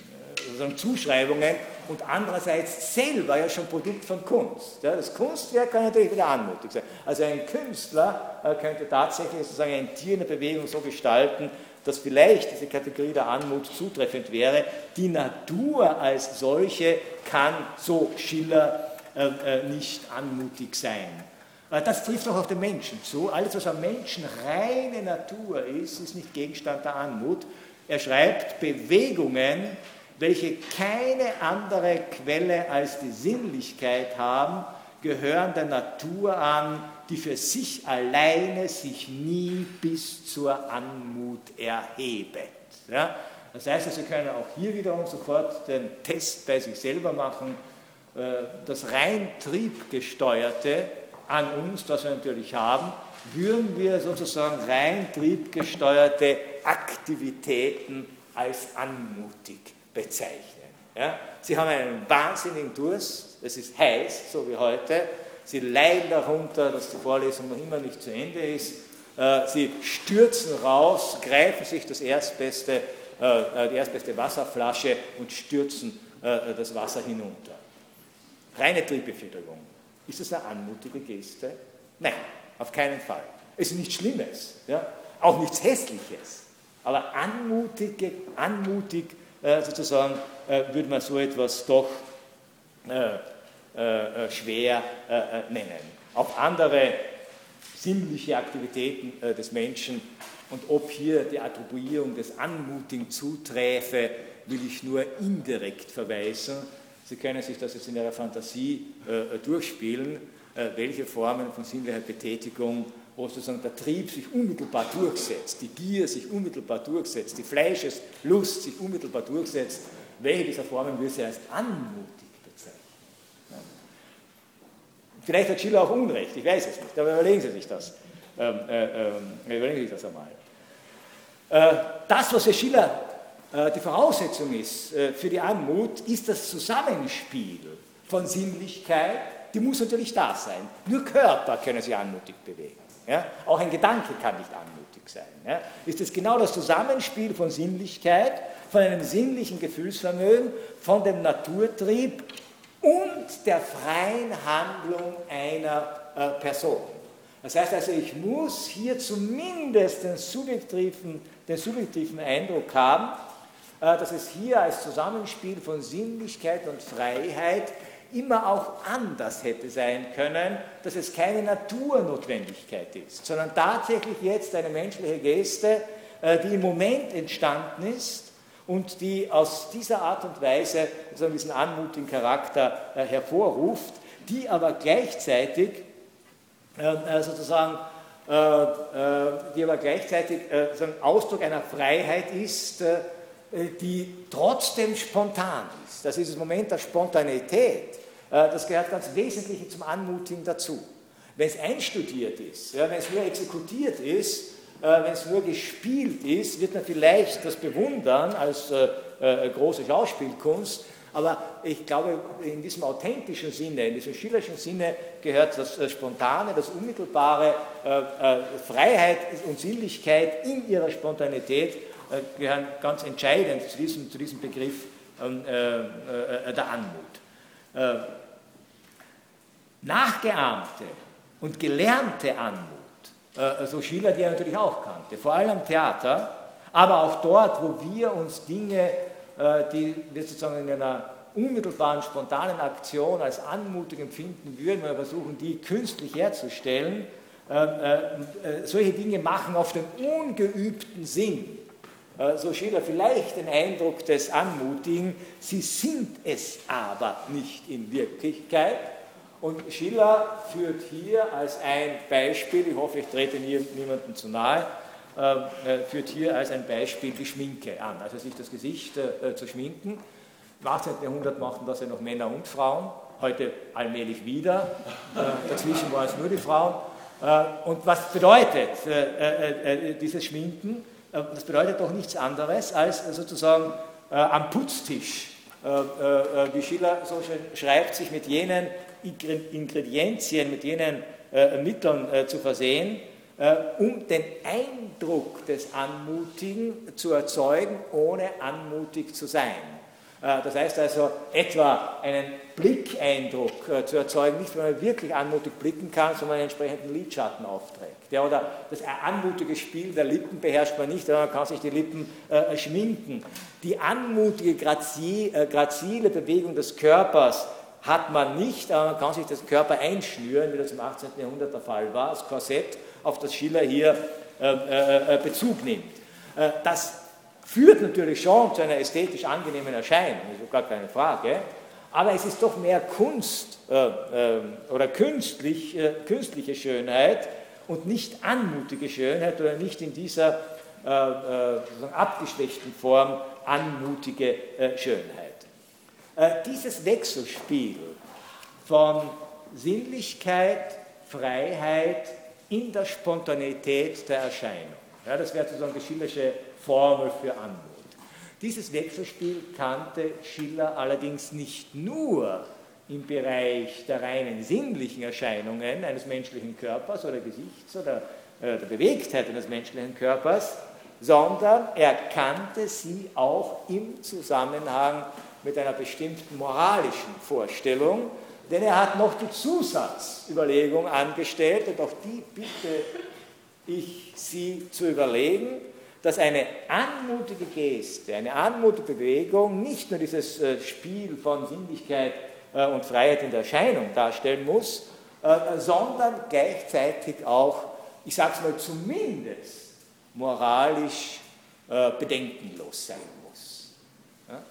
äh, Zuschreibungen und andererseits selber ja schon Produkt von Kunst. Ja, das Kunstwerk kann natürlich wieder anmutig sein. Also ein Künstler äh, könnte tatsächlich sozusagen ein Tier in der Bewegung so gestalten, dass vielleicht diese Kategorie der Anmut zutreffend wäre. Die Natur als solche kann, so Schiller, nicht anmutig sein. Das trifft auch auf den Menschen zu. Alles, was am Menschen reine Natur ist, ist nicht Gegenstand der Anmut. Er schreibt, Bewegungen, welche keine andere Quelle als die Sinnlichkeit haben, gehören der Natur an, die für sich alleine sich nie bis zur Anmut erhebet. Ja? Das heißt, Sie können auch hier wiederum sofort den Test bei sich selber machen. Das rein triebgesteuerte an uns, das wir natürlich haben, würden wir sozusagen rein triebgesteuerte Aktivitäten als anmutig bezeichnen. Ja? Sie haben einen wahnsinnigen Durst, es ist heiß, so wie heute, Sie leiden darunter, dass die Vorlesung noch immer nicht zu Ende ist, Sie stürzen raus, greifen sich das erstbeste, die erstbeste Wasserflasche und stürzen das Wasser hinunter. Reine Triebbefriedigung. Ist das eine anmutige Geste? Nein, auf keinen Fall. Es ist nichts Schlimmes, ja? Auch nichts Hässliches. Aber anmutig, anmutig äh, sozusagen äh, würde man so etwas doch äh, äh, schwer äh, nennen. Auch andere sinnliche Aktivitäten äh, des Menschen und ob hier die Attribuierung des Anmutigen zuträfe, will ich nur indirekt verweisen. Sie können sich das jetzt in Ihrer Fantasie äh, durchspielen, äh, welche Formen von sinnlicher Betätigung, wo sozusagen der Trieb sich unmittelbar durchsetzt, die Gier sich unmittelbar durchsetzt, die Fleischeslust sich unmittelbar durchsetzt, welche dieser Formen wir sie als anmutig bezeichnen. Ja. Vielleicht hat Schiller auch Unrecht, ich weiß es nicht, aber überlegen Sie sich das. Ähm, äh, äh, überlegen Sie sich das einmal. Äh, das, was für Schiller äh, die Voraussetzung ist äh, für die Anmut, ist das Zusammenspiel von Sinnlichkeit, die muss natürlich da sein. Nur Körper können sich anmutig bewegen. Ja? Auch ein Gedanke kann nicht anmutig sein. Ja? Ist es genau das Zusammenspiel von Sinnlichkeit, von einem sinnlichen Gefühlsvermögen, von dem Naturtrieb und der freien Handlung einer äh, Person. Das heißt also, ich muss hier zumindest den subjektiven, den subjektiven Eindruck haben, äh, dass es hier als Zusammenspiel von Sinnlichkeit und Freiheit immer auch anders hätte sein können, dass es keine Naturnotwendigkeit ist, sondern tatsächlich jetzt eine menschliche Geste, äh, die im Moment entstanden ist und die aus dieser Art und Weise also diesen anmutigen Charakter äh, hervorruft, die aber gleichzeitig äh, sozusagen, äh, äh, die aber gleichzeitig äh, Ausdruck einer Freiheit ist, äh, die trotzdem spontan ist. Das ist das Moment der Spontaneität. Äh, das gehört ganz wesentlich zum Anmutigen dazu. Wenn es einstudiert ist, ja, wenn es nur exekutiert ist, wenn es nur gespielt ist, wird man vielleicht das bewundern als äh, äh, große Schauspielkunst, aber ich glaube, in diesem authentischen Sinne, in diesem schillerschen Sinne gehört das äh, Spontane, das Unmittelbare, äh, äh, Freiheit und Sinnlichkeit in ihrer Spontanität äh, gehören ganz entscheidend zu diesem, zu diesem Begriff ähm, äh, äh, der Anmut. Äh, nachgeahmte und gelernte Anmut, so Schiller, die er natürlich auch kannte, vor allem am Theater, aber auch dort, wo wir uns Dinge, die wir sozusagen in einer unmittelbaren, spontanen Aktion als anmutig empfinden würden, wenn wir versuchen, die künstlich herzustellen, solche Dinge machen auf den ungeübten Sinn, so Schiller vielleicht den Eindruck des Anmutigen, sie sind es aber nicht in Wirklichkeit. Und Schiller führt hier als ein Beispiel, ich hoffe, ich trete niemandem zu nahe, äh, führt hier als ein Beispiel die Schminke an, also sich das Gesicht äh, zu schminken. Im achtzehnten Jahrhundert machten das ja noch Männer und Frauen, heute allmählich wieder, äh, dazwischen waren es nur die Frauen. Äh, und was bedeutet äh, äh, dieses Schminken? Äh, das bedeutet doch nichts anderes als sozusagen äh, am Putztisch, äh, äh, wie Schiller so schön schreibt, sich mit jenen Ingredienzien, mit jenen äh, Mitteln äh, zu versehen, äh, um den Eindruck des Anmutigen zu erzeugen, ohne anmutig zu sein. Äh, das heißt also, etwa einen Blickeindruck äh, zu erzeugen, nicht weil man wirklich anmutig blicken kann, sondern einen entsprechenden Lidschatten aufträgt. Ja, oder das anmutige Spiel der Lippen beherrscht man nicht, aber man kann sich die Lippen äh, schminken. Die anmutige, grazie, äh, grazile Bewegung des Körpers hat man nicht, aber man kann sich das Körper einschnüren, wie das im achtzehnten Jahrhundert der Fall war, das Korsett, auf das Schiller hier äh, äh, Bezug nimmt. Äh, das führt natürlich schon zu einer ästhetisch angenehmen Erscheinung, ist gar keine Frage, aber es ist doch mehr Kunst äh, äh, oder künstlich, äh, künstliche Schönheit und nicht anmutige Schönheit oder nicht in dieser äh, äh, abgeschwächten Form anmutige äh, Schönheit. Äh, dieses Wechselspiel von Sinnlichkeit, Freiheit in der Spontaneität der Erscheinung, ja, das wäre sozusagen die Schillersche Formel für Anmut. Dieses Wechselspiel kannte Schiller allerdings nicht nur im Bereich der reinen sinnlichen Erscheinungen eines menschlichen Körpers oder Gesichts oder äh, der Bewegtheit eines menschlichen Körpers, sondern er kannte sie auch im Zusammenhang mit einer bestimmten moralischen Vorstellung, denn er hat noch die Zusatzüberlegung angestellt, und auch die bitte ich Sie zu überlegen, dass eine anmutige Geste, eine anmutige Bewegung nicht nur dieses Spiel von Sinnlichkeit und Freiheit in der Erscheinung darstellen muss, sondern gleichzeitig auch, ich sage es mal, zumindest moralisch bedenkenlos sein muss. Ja?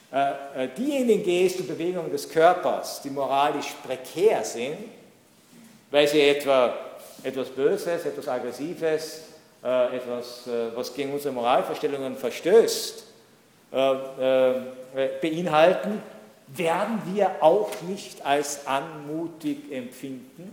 Äh, diejenigen Gesten und Bewegungen des Körpers, die moralisch prekär sind, weil sie etwa etwas Böses, etwas Aggressives, äh, etwas, äh, was gegen unsere Moralvorstellungen verstößt, äh, äh, beinhalten, werden wir auch nicht als anmutig empfinden.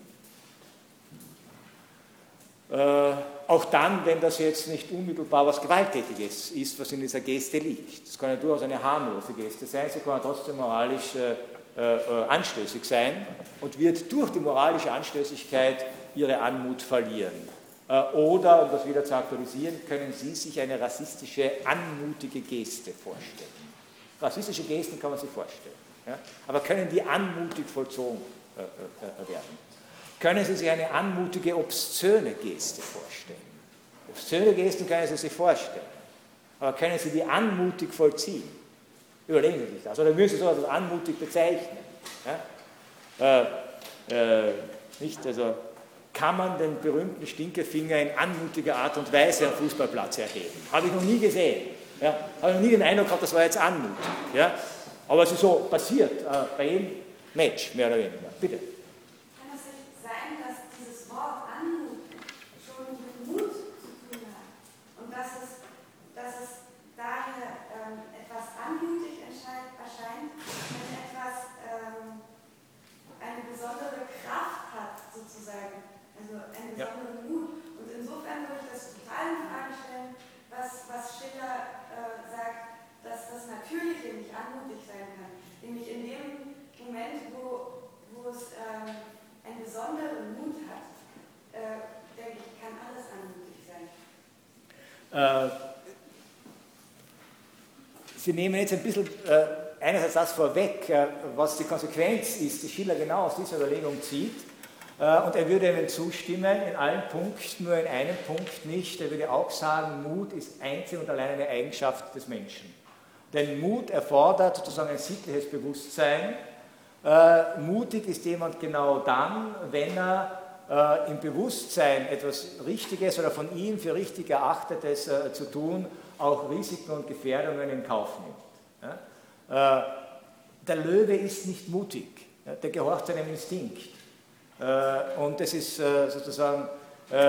Äh, auch dann, wenn das jetzt nicht unmittelbar was Gewalttätiges ist, was in dieser Geste liegt. Es kann ja durchaus eine harmlose Geste sein, sie kann ja trotzdem moralisch äh, äh, anstößig sein und wird durch die moralische Anstößigkeit ihre Anmut verlieren. Äh, oder, um das wieder zu aktualisieren, können Sie sich eine rassistische, anmutige Geste vorstellen. Rassistische Gesten kann man sich vorstellen. Ja? Aber können die anmutig vollzogen äh, äh, werden? Können Sie sich eine anmutige, obszöne Geste vorstellen? Obszöne Gesten können Sie sich vorstellen. Aber können Sie die anmutig vollziehen? Überlegen Sie sich das. Oder müssen Sie sowas als anmutig bezeichnen? Ja? Äh, äh, nicht, also kann man den berühmten Stinkefinger in anmutiger Art und Weise am Fußballplatz erheben? Habe ich noch nie gesehen. Ja? Habe ich noch nie den Eindruck gehabt, das war jetzt anmutig. Ja? Aber es ist so passiert äh, bei jedem Match, mehr oder weniger. Bitte. Sie nehmen jetzt ein bisschen äh, einerseits das vorweg, äh, was die Konsequenz ist, die Schiller genau aus dieser Überlegung zieht. Äh, und er würde Ihnen zustimmen, in allen Punkten, nur in einem Punkt nicht. Er würde auch sagen, Mut ist einzig und allein eine Eigenschaft des Menschen. Denn Mut erfordert sozusagen ein sittliches Bewusstsein. Äh, mutig ist jemand genau dann, wenn er äh, im Bewusstsein etwas Richtiges oder von ihm für richtig Erachtetes äh, zu tun, auch Risiken und Gefährdungen in Kauf nimmt. Ja? Äh, der Löwe ist nicht mutig, ja? Der gehorcht seinem Instinkt. Äh, und das ist äh, sozusagen, äh,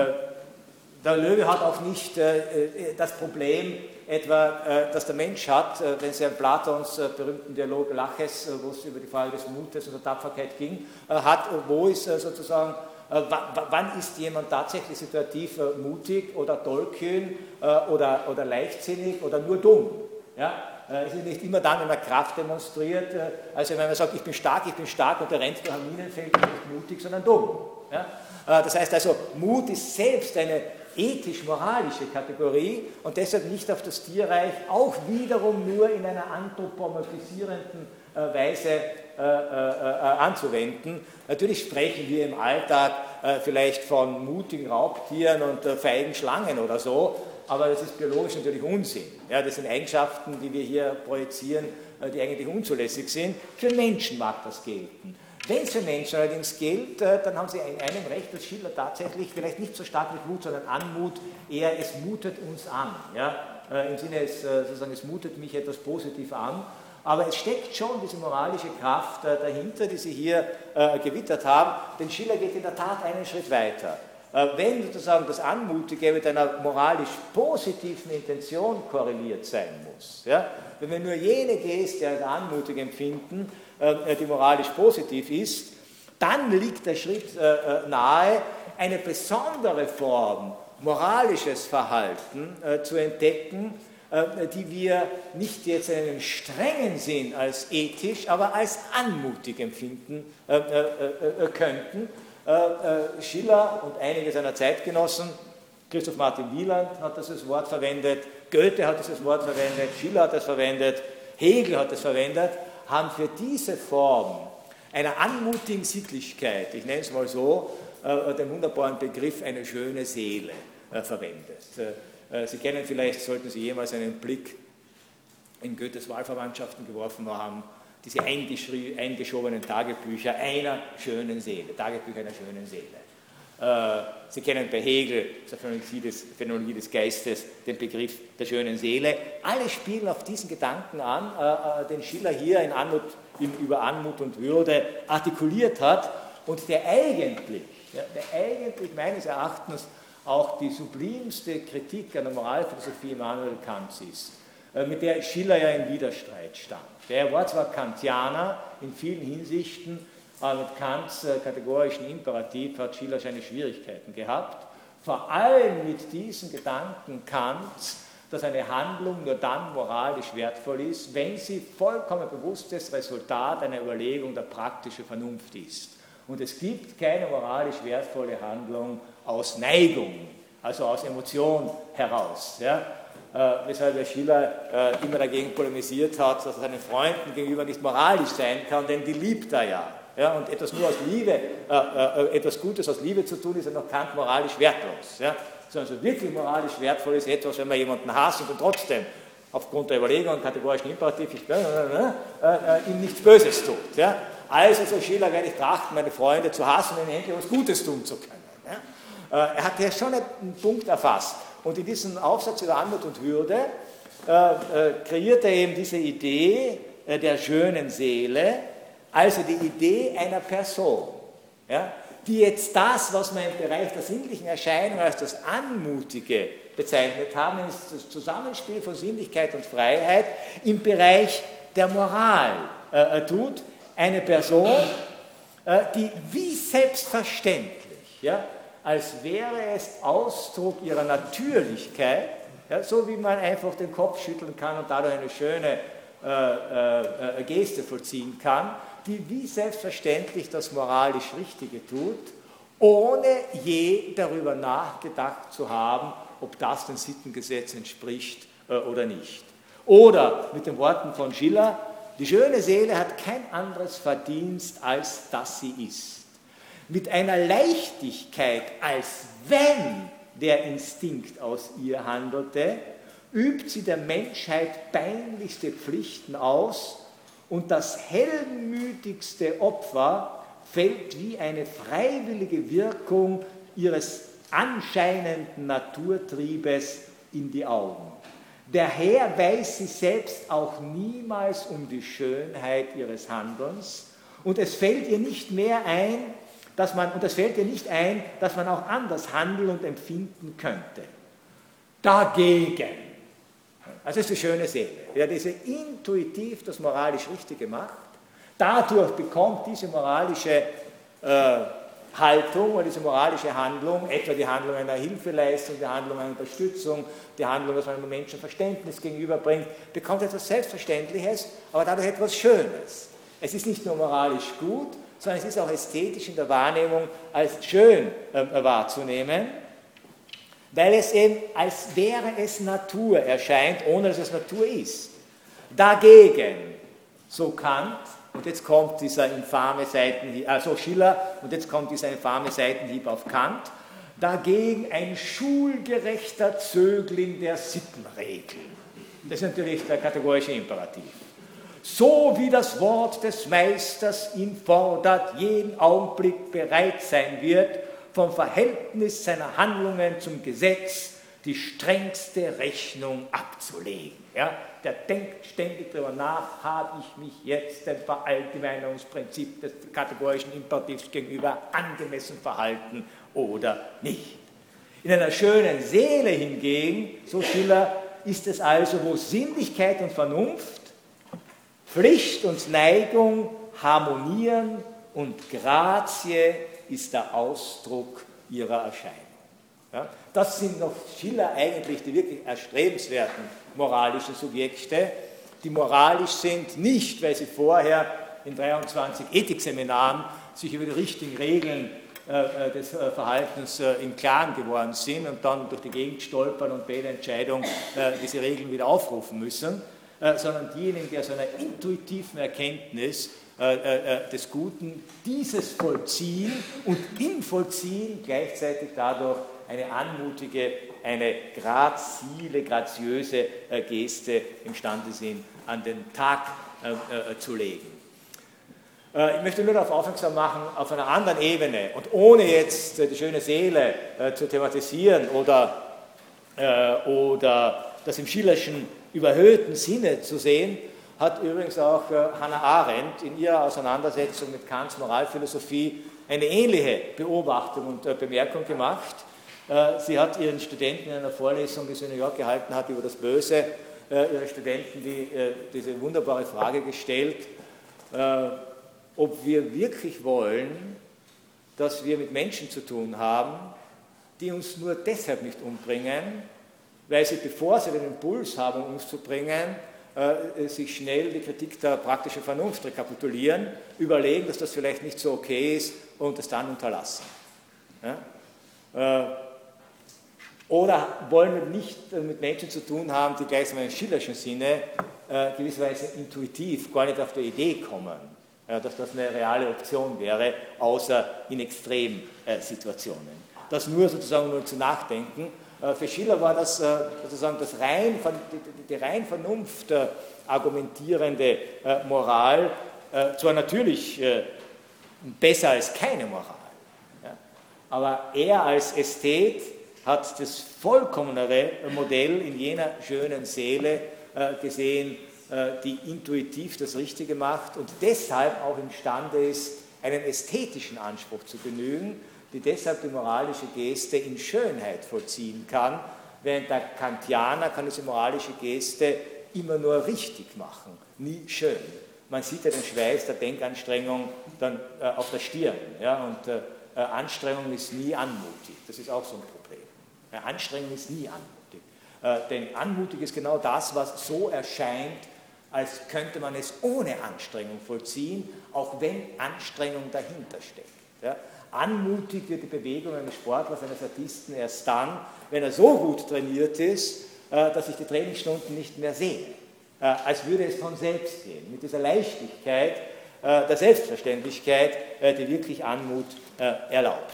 der Löwe hat auch nicht äh, das Problem, etwa, äh, das der Mensch hat, äh, wenn Sie an Platons äh, berühmten Dialog Laches, äh, wo es über die Frage des Mutes und der Tapferkeit ging, äh, hat, wo ist äh, sozusagen Äh, wann ist jemand tatsächlich situativ äh, mutig oder tollkühn äh, oder, oder leichtsinnig oder nur dumm? Ja? Äh, es ist nicht immer dann, wenn man Kraft demonstriert, äh, also wenn man sagt, ich bin stark, ich bin stark und der rennt durch ein Minenfeld, ist nicht mutig, sondern dumm. Ja? Äh, das heißt also, Mut ist selbst eine ethisch-moralische Kategorie und deshalb nicht auf das Tierreich, auch wiederum nur in einer anthropomorphisierenden äh, Weise Äh, äh, anzuwenden. Natürlich sprechen wir im Alltag äh, vielleicht von mutigen Raubtieren und äh, feigen Schlangen oder so, aber das ist biologisch natürlich Unsinn. Ja, das sind Eigenschaften, die wir hier projizieren, äh, die eigentlich unzulässig sind. Für Menschen mag das gelten. Wenn es für Menschen allerdings gilt, äh, dann haben Sie in einem Recht, das Schiller tatsächlich, vielleicht nicht so stark mit Mut, sondern Anmut, eher es mutet uns an. Ja? Äh, Im Sinne, es, äh, sozusagen, es mutet mich etwas positiv an. Aber es steckt schon diese moralische Kraft äh, dahinter, die Sie hier äh, gewittert haben, denn Schiller geht in der Tat einen Schritt weiter. Äh, wenn sozusagen das Anmutige mit einer moralisch positiven Intention korreliert sein muss, ja, wenn wir nur jene Geste als anmutig empfinden, äh, die moralisch positiv ist, dann liegt der Schritt äh, nahe, eine besondere Form moralisches Verhalten äh, zu entdecken, die wir nicht jetzt in einem strengen Sinn als ethisch, aber als anmutig empfinden äh, äh, äh, könnten. Äh, äh, Schiller und einige seiner Zeitgenossen, Christoph Martin Wieland hat dieses Wort verwendet, Goethe hat dieses Wort verwendet, Schiller hat es verwendet, Hegel hat es verwendet, haben für diese Form einer anmutigen Sittlichkeit, ich nenne es mal so, äh, den wunderbaren Begriff eine schöne Seele äh, verwendet. Sie kennen vielleicht, sollten Sie jemals einen Blick in Goethes Wahlverwandtschaften geworfen haben, diese eingeschobenen Tagebücher einer schönen Seele, Tagebücher einer schönen Seele. Sie kennen bei Hegel, der Phänomenologie des, Phänomenologie des Geistes, den Begriff der schönen Seele. Alle spielen auf diesen Gedanken an, äh, den Schiller hier in Anmut, in, über Anmut und Würde artikuliert hat und der eigentlich, ja, der eigentlich meines Erachtens auch die sublimste Kritik an der Moralphilosophie Immanuel Kants ist, äh, mit der Schiller ja in Widerstreit stand. Er war zwar Kantianer in vielen Hinsichten, aber mit Kants äh, kategorischen Imperativ hat Schiller seine Schwierigkeiten gehabt, vor allem mit diesen Gedanken Kants, dass eine Handlung nur dann moralisch wertvoll ist, wenn sie vollkommen bewusstes Resultat einer Überlegung der praktischen Vernunft ist. Und es gibt keine moralisch wertvolle Handlung aus Neigung, also aus Emotion heraus. Ja? Äh, weshalb der Schiller äh, immer dagegen polemisiert hat, dass er seinen Freunden gegenüber nicht moralisch sein kann, denn die liebt er ja. Ja, und etwas nur aus Liebe, äh, äh, etwas Gutes aus Liebe zu tun, ist ja noch Kant moralisch wertlos. Ja? Sondern so wirklich moralisch wertvoll ist etwas, wenn man jemanden hasst und trotzdem aufgrund der Überlegung und kategorischen Imperativ äh, äh, äh, ihm nichts Böses tut. Ja? Also, so Schiller, werde ich trachten, meine Freunde zu hassen und ihnen endlich was Gutes tun zu können. Ja? Äh, er hat ja schon einen Punkt erfasst. Und in diesem Aufsatz über Anmut und Würde äh, äh, kreiert er eben diese Idee äh, der schönen Seele, also die Idee einer Person, ja, die jetzt das, was wir im Bereich der sinnlichen Erscheinung als das Anmutige bezeichnet haben, ist das Zusammenspiel von Sinnlichkeit und Freiheit im Bereich der Moral äh, tut. Eine Person, äh, die wie selbstverständlich, ja, als wäre es Ausdruck ihrer Natürlichkeit, ja, so wie man einfach den Kopf schütteln kann und dadurch eine schöne äh, äh, Geste vollziehen kann, die wie selbstverständlich das moralisch Richtige tut, ohne je darüber nachgedacht zu haben, ob das dem Sittengesetz entspricht äh, oder nicht. Oder mit den Worten von Schiller, die schöne Seele hat kein anderes Verdienst, als dass sie ist. Mit einer Leichtigkeit, als wenn der Instinkt aus ihr handelte, übt sie der Menschheit peinlichste Pflichten aus, und das heldenmütigste Opfer fällt wie eine freiwillige Wirkung ihres anscheinenden Naturtriebes in die Augen. Daher weiß sie selbst auch niemals um die Schönheit ihres Handelns, und es fällt ihr nicht mehr ein, dass man, und es fällt ihr nicht ein, dass man auch anders handeln und empfinden könnte. Dagegen, also ist die schöne Seele, ja, die intuitiv das moralisch Richtige macht, dadurch bekommt diese moralische äh, Haltung oder diese moralische Handlung, etwa die Handlung einer Hilfeleistung, die Handlung einer Unterstützung, die Handlung, dass man einem Menschen Verständnis gegenüberbringt, bekommt etwas Selbstverständliches, aber dadurch etwas Schönes. Es ist nicht nur moralisch gut, sondern es ist auch ästhetisch in der Wahrnehmung als schön äh, wahrzunehmen, weil es eben, als wäre es Natur erscheint, ohne dass es Natur ist. Dagegen, so Kant, und jetzt kommt dieser infame Seitenhieb, also Schiller, und jetzt kommt dieser infame Seitenhieb auf Kant, dagegen ein schulgerechter Zögling der Sittenregel. Das ist natürlich der kategorische Imperativ. So wie das Wort des Meisters ihn fordert, jeden Augenblick bereit sein wird, vom Verhältnis seiner Handlungen zum Gesetz die strengste Rechnung abzulegen. Ja, der denkt ständig darüber nach, habe ich mich jetzt dem Verallgemeinerungsprinzip des kategorischen Imperativs gegenüber angemessen verhalten oder nicht. In einer schönen Seele hingegen, so Schiller, ist es also, wo Sinnlichkeit und Vernunft, Pflicht und Neigung harmonieren und Grazie ist der Ausdruck ihrer Erscheinung. Ja, das sind noch Schiller eigentlich die wirklich erstrebenswerten moralischen Subjekte, die moralisch sind, nicht weil sie vorher in dreiundzwanzig Ethikseminaren sich über die richtigen Regeln äh, des äh, Verhaltens äh, im Klaren geworden sind und dann durch die Gegend stolpern und bei jeder Entscheidung äh, diese Regeln wieder aufrufen müssen, äh, sondern diejenigen, die aus einer intuitiven Erkenntnis äh, äh, des Guten dieses vollziehen und im Vollziehen gleichzeitig dadurch eine anmutige, eine grazile, graziöse äh, Geste imstande sind, an den Tag äh, äh, zu legen. Äh, Ich möchte nur darauf aufmerksam machen, auf einer anderen Ebene und ohne jetzt die schöne Seele zu thematisieren oder, oder das im Schillerschen überhöhten Sinne zu sehen, hat übrigens auch Hannah Arendt in ihrer Auseinandersetzung mit Kants Moralphilosophie eine ähnliche Beobachtung und Bemerkung gemacht. Sie hat ihren Studenten in einer Vorlesung, die sie in New York gehalten hat, über das Böse, ihre Studenten die, diese wunderbare Frage gestellt, ob wir wirklich wollen, dass wir mit Menschen zu tun haben, die uns nur deshalb nicht umbringen, weil sie, bevor sie den Impuls haben, uns zu bringen, äh, sich schnell die Kritik der praktischen Vernunft rekapitulieren, überlegen, dass das vielleicht nicht so okay ist und es dann unterlassen. Ja? Äh, oder wollen wir nicht mit Menschen zu tun haben, die gleichsam im schillerschen Sinne äh, gewisserweise intuitiv gar nicht auf die Idee kommen, ja, dass das eine reale Option wäre, außer in Extremsituationen. Das nur sozusagen nur zu nachdenken. Für Schiller war das sozusagen das rein, die rein Vernunft argumentierende Moral zwar natürlich besser als keine Moral, aber er als Ästhet hat das vollkommenere Modell in jener schönen Seele gesehen, die intuitiv das Richtige macht und deshalb auch imstande ist, einen ästhetischen Anspruch zu genügen, die deshalb die moralische Geste in Schönheit vollziehen kann, während der Kantianer kann diese moralische Geste immer nur richtig machen, nie schön. Man sieht ja den Schweiß der Denkanstrengung dann äh, auf der Stirn, ja, und äh, Anstrengung ist nie anmutig, das ist auch so ein Problem. Ja, Anstrengung ist nie anmutig, äh, denn anmutig ist genau das, was so erscheint, als könnte man es ohne Anstrengung vollziehen, auch wenn Anstrengung dahinter steckt. Ja. Anmutig wird die Bewegung eines Sportlers, eines Artisten erst dann, wenn er so gut trainiert ist, dass ich die Trainingsstunden nicht mehr sehe, als würde es von selbst gehen, mit dieser Leichtigkeit der Selbstverständlichkeit, die wirklich Anmut erlaubt.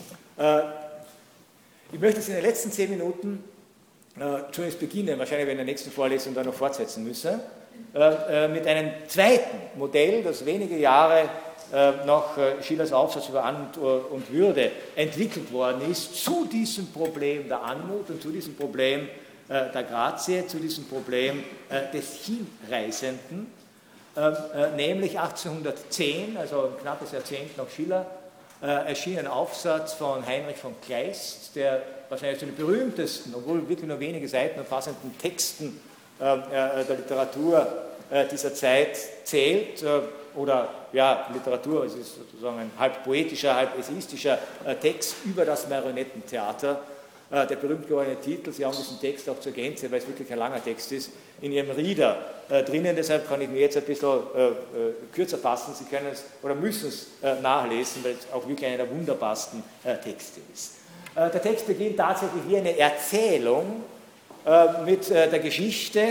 Ich möchte es in den letzten zehn Minuten zunächst beginnen, wahrscheinlich wenn in der nächsten Vorlesung dann noch fortsetzen müsse, mit einem zweiten Modell, das wenige Jahre nach Schillers Aufsatz über Anmut und Würde entwickelt worden ist, zu diesem Problem der Anmut und zu diesem Problem der Grazie, zu diesem Problem des Hinreißenden, nämlich achtzehnhundertzehn, also ein knappes Jahrzehnt nach Schiller, erschien ein Aufsatz von Heinrich von Kleist, der wahrscheinlich zu den berühmtesten, obwohl wirklich nur wenige Seiten umfassenden Texten der Literatur dieser Zeit zählt, oder ja, Literatur, es ist sozusagen ein halb poetischer, halb essayistischer Text über das Marionettentheater. Der berühmt gewordene Titel, Sie haben diesen Text auch zur Gänze, weil es wirklich ein langer Text ist, in Ihrem Reader drinnen, deshalb kann ich mir jetzt ein bisschen kürzer fassen, Sie können es oder müssen es nachlesen, weil es auch wirklich einer der wunderbarsten Texte ist. Der Text beginnt tatsächlich wie eine Erzählung mit der Geschichte,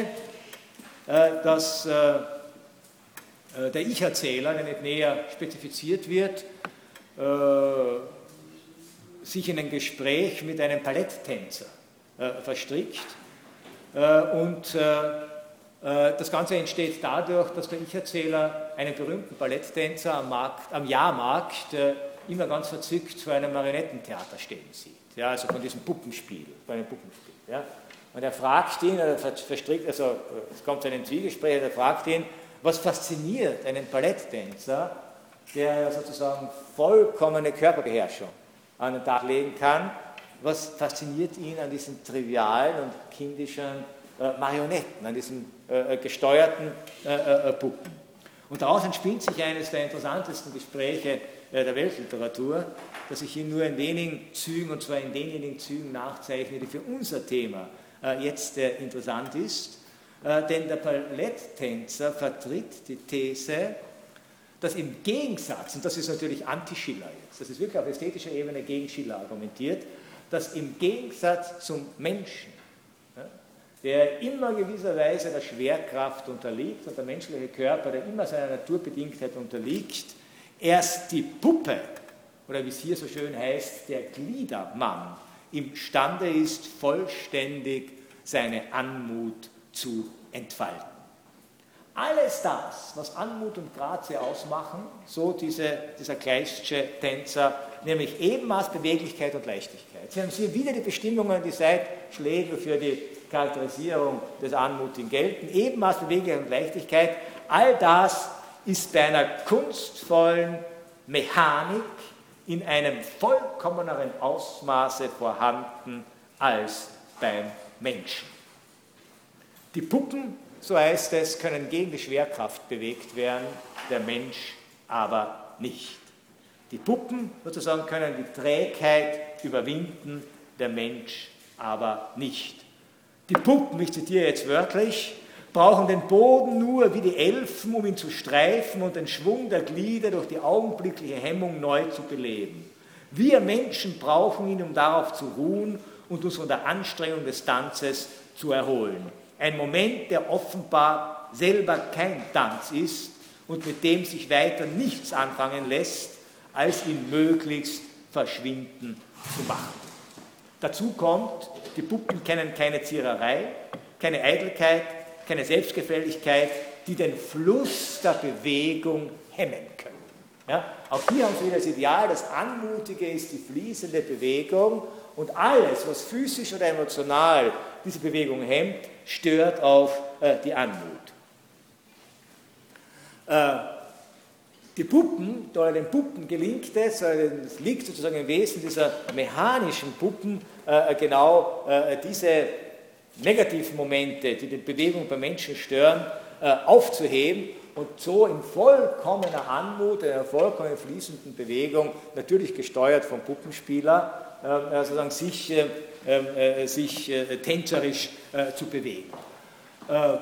dass der Ich-Erzähler, der nicht näher spezifiziert wird, äh, sich in ein Gespräch mit einem Balletttänzer äh, verstrickt. Äh, und äh, das Ganze entsteht dadurch, dass der Ich-Erzähler einen berühmten Balletttänzer am, Markt, am Jahrmarkt äh, immer ganz verzückt vor einem Marionettentheater stehen sieht. Ja, also von diesem Puppenspiel, von einem Puppenspiel. Ja. Und er fragt ihn, er verstrickt, also es kommt zu einem Zwiegespräch, er fragt ihn, was fasziniert einen Balletttänzer, der sozusagen vollkommene Körperbeherrschung an den Tag legen kann, was fasziniert ihn an diesen trivialen und kindischen äh, Marionetten, an diesen äh, gesteuerten äh, äh, Puppen. Und daraus entspinnt sich eines der interessantesten Gespräche äh, der Weltliteratur, das ich Ihnen nur in wenigen Zügen, und zwar in denjenigen Zügen nachzeichne, die für unser Thema äh, jetzt äh, interessant ist. Denn der Balletttänzer vertritt die These, dass im Gegensatz, und das ist natürlich anti-Schiller jetzt, das ist wirklich auf ästhetischer Ebene gegen Schiller argumentiert, dass im Gegensatz zum Menschen, der immer gewisserweise der Schwerkraft unterliegt und der menschliche Körper, der immer seiner Naturbedingtheit unterliegt, erst die Puppe, oder wie es hier so schön heißt, der Gliedermann, imstande ist, vollständig seine Anmut zu entfalten. alles das, was Anmut und Grazie ausmachen, so diese, dieser Kleistsche Tänzer, nämlich Ebenmaß, Beweglichkeit und Leichtigkeit. Sie haben hier wieder die Bestimmungen, die seit Schlegel für die Charakterisierung des Anmutigen gelten. Ebenmaß, Beweglichkeit und Leichtigkeit, all das ist bei einer kunstvollen Mechanik in einem vollkommeneren Ausmaße vorhanden als beim Menschen. Die Puppen, so heißt es, können gegen die Schwerkraft bewegt werden, der Mensch aber nicht. Die Puppen sozusagen können die Trägheit überwinden, der Mensch aber nicht. Die Puppen, ich zitiere jetzt wörtlich, brauchen den Boden nur wie die Elfen, um ihn zu streifen und den Schwung der Glieder durch die augenblickliche Hemmung neu zu beleben. Wir Menschen brauchen ihn, um darauf zu ruhen und uns von der Anstrengung des Tanzes zu erholen. Ein Moment, der offenbar selber kein Tanz ist und mit dem sich weiter nichts anfangen lässt, als ihn möglichst verschwinden zu machen. Dazu kommt, die Puppen kennen keine Ziererei, keine Eitelkeit, keine Selbstgefälligkeit, die den Fluss der Bewegung hemmen können. Ja, auch hier haben Sie wieder das Ideal, das Anmutige ist die fließende Bewegung und alles, was physisch oder emotional diese Bewegung hemmt, stört auf äh, die Anmut. Äh, die Puppen, oder den Puppen gelingt es, es liegt sozusagen im Wesen dieser mechanischen Puppen, äh, genau äh, diese negativen Momente, die die Bewegung bei Menschen stören, äh, aufzuheben und so in vollkommener Anmut, in einer vollkommen fließenden Bewegung, natürlich gesteuert vom Puppenspieler, äh, sozusagen sich, äh, äh, sich äh, tänzerisch äh, zu bewegen. Äh,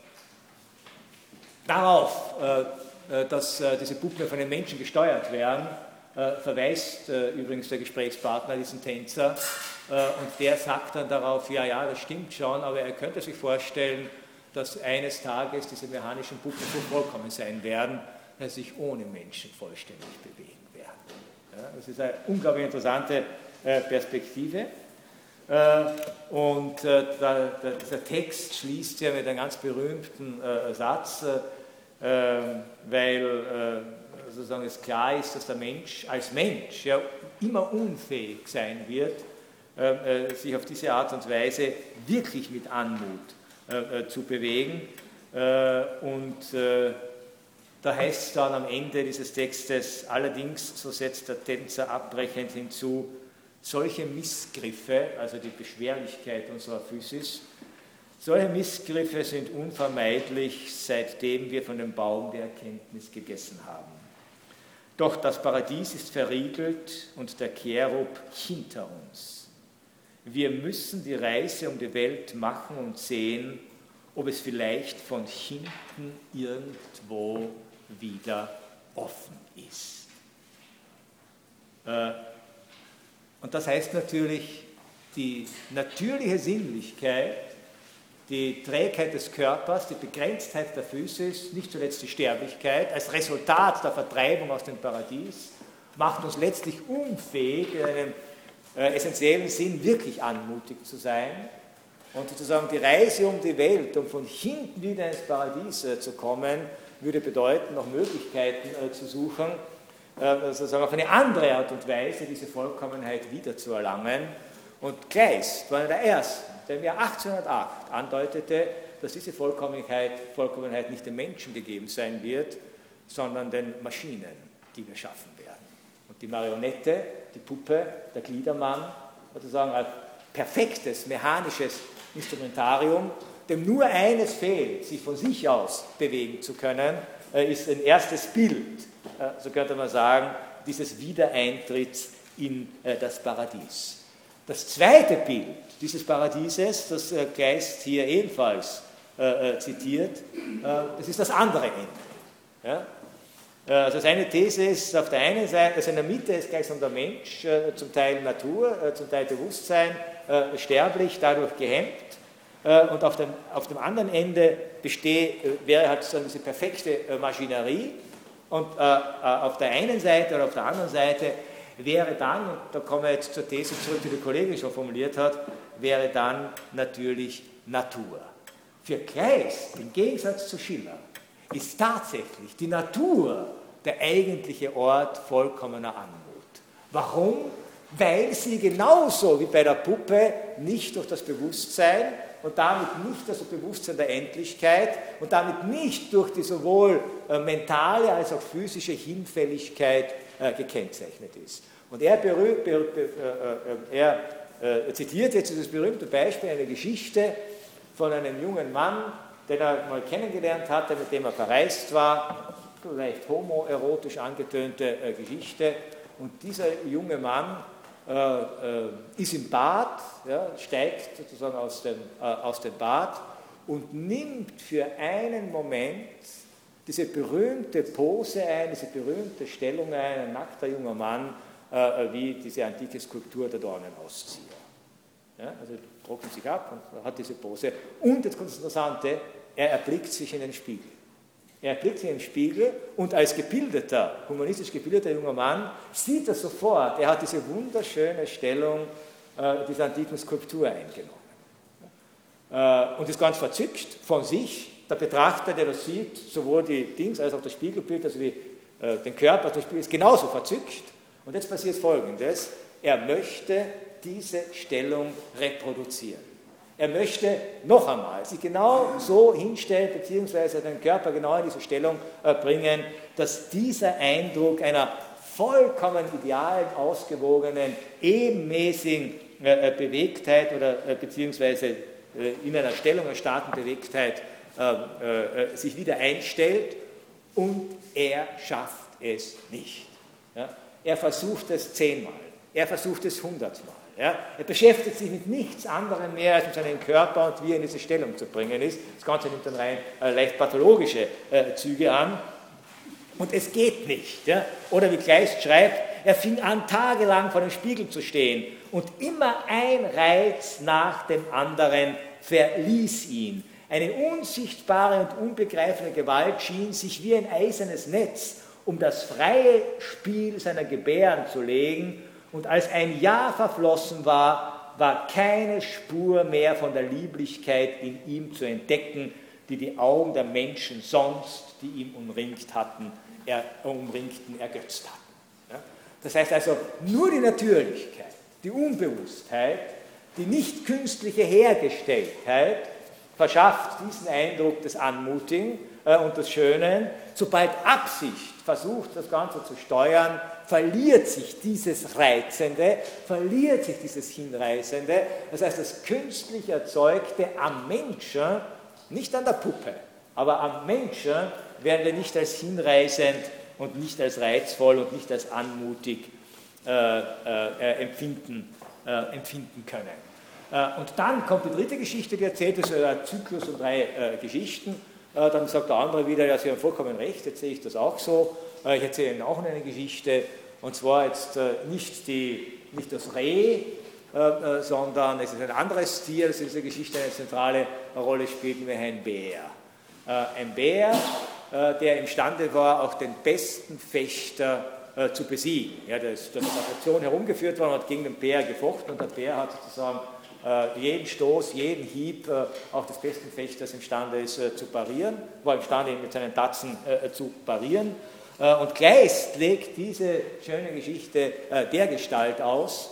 darauf, äh, dass äh, diese Puppen von den Menschen gesteuert werden, äh, verweist äh, übrigens der Gesprächspartner, diesen Tänzer, äh, und der sagt dann darauf, ja, ja, das stimmt schon, aber er könnte sich vorstellen, dass eines Tages diese mechanischen Puppen so vollkommen sein werden, dass sie sich ohne Menschen vollständig bewegen werden. Ja, das ist eine unglaublich interessante äh, Perspektive. Äh, und äh, der, der, der Text schließt ja mit einem ganz berühmten äh, Satz, äh, weil äh, sozusagen es klar ist, dass der Mensch als Mensch ja immer unfähig sein wird, äh, sich auf diese Art und Weise wirklich mit Anmut äh, zu bewegen. Äh, und äh, da heißt es dann am Ende dieses Textes, allerdings, so setzt der Tänzer abbrechend hinzu, solche Missgriffe, also die Beschwerlichkeit unserer Physis, solche Missgriffe sind unvermeidlich, seitdem wir von dem Baum der Erkenntnis gegessen haben. Doch das Paradies ist verriegelt und der Cherub hinter uns. Wir müssen die Reise um die Welt machen und sehen, ob es vielleicht von hinten irgendwo wieder offen ist. Und das heißt natürlich, die natürliche Sinnlichkeit, die Trägheit des Körpers, die Begrenztheit der Physis, nicht zuletzt die Sterblichkeit, als Resultat der Vertreibung aus dem Paradies, macht uns letztlich unfähig, in einem äh, essentiellen Sinn wirklich anmutig zu sein. Und sozusagen die Reise um die Welt, um von hinten wieder ins Paradies äh, zu kommen, würde bedeuten, noch Möglichkeiten äh, zu suchen, äh, sozusagen auf eine andere Art und Weise diese Vollkommenheit wiederzuerlangen. Und Kleist war einer der Ersten, der im Jahr achtzehnhundertacht andeutete, dass diese Vollkommenheit, Vollkommenheit nicht dem Menschen gegeben sein wird, sondern den Maschinen, die wir schaffen werden. Und die Marionette, die Puppe, der Gliedermann, sozusagen ein perfektes, mechanisches Instrumentarium, dem nur eines fehlt, sich von sich aus bewegen zu können, ist ein erstes Bild, so könnte man sagen, dieses Wiedereintritts in das Paradies. Das zweite Bild dieses Paradieses, das Kleist hier ebenfalls äh, zitiert, äh, das ist das andere Ende. Ja? Also seine These ist auf der einen Seite, also in der Mitte ist gleichsam der Mensch, äh, zum Teil Natur, äh, zum Teil Bewusstsein, äh, sterblich, dadurch gehemmt, äh, und auf dem, auf dem anderen Ende bestehe, äh, wäre halt so diese perfekte äh, Maschinerie, und äh, äh, auf der einen Seite oder auf der anderen Seite wäre dann, und da kommen wir jetzt zur These zurück, die der Kollege schon formuliert hat, wäre dann natürlich Natur. Für Kleist, im Gegensatz zu Schiller, ist tatsächlich die Natur der eigentliche Ort vollkommener Anmut. Warum? Weil sie genauso wie bei der Puppe nicht durch das Bewusstsein und damit nicht durch das Bewusstsein der Endlichkeit und damit nicht durch die sowohl äh, mentale als auch physische Hinfälligkeit äh, gekennzeichnet ist. Und er, berüh, ber, ber, äh, er äh, zitiert jetzt dieses berühmte Beispiel, eine Geschichte von einem jungen Mann, den er mal kennengelernt hatte, mit dem er verreist war, leicht homoerotisch angetönte äh, Geschichte. Und dieser junge Mann äh, äh, ist im Bad, ja, steigt sozusagen aus dem, äh, aus dem Bad und nimmt für einen Moment diese berühmte Pose ein, diese berühmte Stellung ein, ein nackter junger Mann, äh, wie diese antike Skulptur der Dornenauszieher. Ja, also trocknet sich ab und hat diese Pose. Und jetzt kommt das Interessante, er erblickt sich in den Spiegel. Er erblickt sich in den Spiegel und als gebildeter, humanistisch gebildeter junger Mann sieht er sofort, er hat diese wunderschöne Stellung äh, dieser antiken Skulptur eingenommen. Äh, und ist ganz verzückt von sich. Der Betrachter, der das sieht, sowohl die Dings als auch das Spiegelbild, also wie äh, den Körper, das Spiel, ist genauso verzückt. Und jetzt passiert Folgendes, er möchte diese Stellung reproduzieren. Er möchte noch einmal sich genau so hinstellen, beziehungsweise den Körper genau in diese Stellung äh, bringen, dass dieser Eindruck einer vollkommen idealen, ausgewogenen, ebenmäßigen äh, Bewegtheit oder äh, beziehungsweise äh, in einer Stellung einer starken Bewegtheit äh, äh, sich wieder einstellt und er schafft es nicht. Ja? Er versucht es zehnmal, er versucht es hundertmal. Ja, er beschäftigt sich mit nichts anderem mehr als mit seinem Körper und wie er in diese Stellung zu bringen ist. Das Ganze nimmt dann rein äh, leicht pathologische äh, Züge an. Und es geht nicht. Ja? Oder wie Kleist schreibt, er fing an, tagelang vor dem Spiegel zu stehen und immer ein Reiz nach dem anderen verließ ihn. Eine unsichtbare und unbegreifliche Gewalt schien sich wie ein eisernes Netz um das freie Spiel seiner Gebärden zu legen. Und als ein Jahr verflossen war, war keine Spur mehr von der Lieblichkeit in ihm zu entdecken, die die Augen der Menschen sonst, die ihn umringt hatten, er, umringten, ergötzt hatten. Ja? Das heißt also, nur die Natürlichkeit, die Unbewusstheit, die nicht künstliche Hergestelltheit verschafft diesen Eindruck des Anmutigen äh, und des Schönen. Sobald Absicht versucht, das Ganze zu steuern, verliert sich dieses Reizende, verliert sich dieses Hinreißende, das heißt, das künstlich Erzeugte am Menschen, nicht an der Puppe, aber am Menschen werden wir nicht als hinreißend und nicht als reizvoll und nicht als anmutig äh, äh, empfinden, äh, empfinden können. Äh, und dann kommt die dritte Geschichte, die erzählt ist, ein Zyklus und drei äh, Geschichten. Äh, dann sagt der andere wieder, ja, Sie haben vollkommen recht, jetzt sehe ich das auch so. Ich erzähle Ihnen auch eine Geschichte, und zwar jetzt äh, nicht, die, nicht das Reh, äh, sondern es ist ein anderes Tier, das in dieser Geschichte eine zentrale Rolle spielt, nämlich ein Bär. Äh, ein Bär, äh, der imstande war, auch den besten Fechter äh, zu besiegen. Ja, der ist durch die Attraktion herumgeführt worden und hat gegen den Bär gefochten, und der Bär hat sozusagen äh, jeden Stoß, jeden Hieb äh, auch des besten Fechters imstande ist äh, zu parieren, war imstande, ihn mit seinen Tatzen äh, zu parieren. Und Kleist legt diese schöne Geschichte äh, dergestalt aus,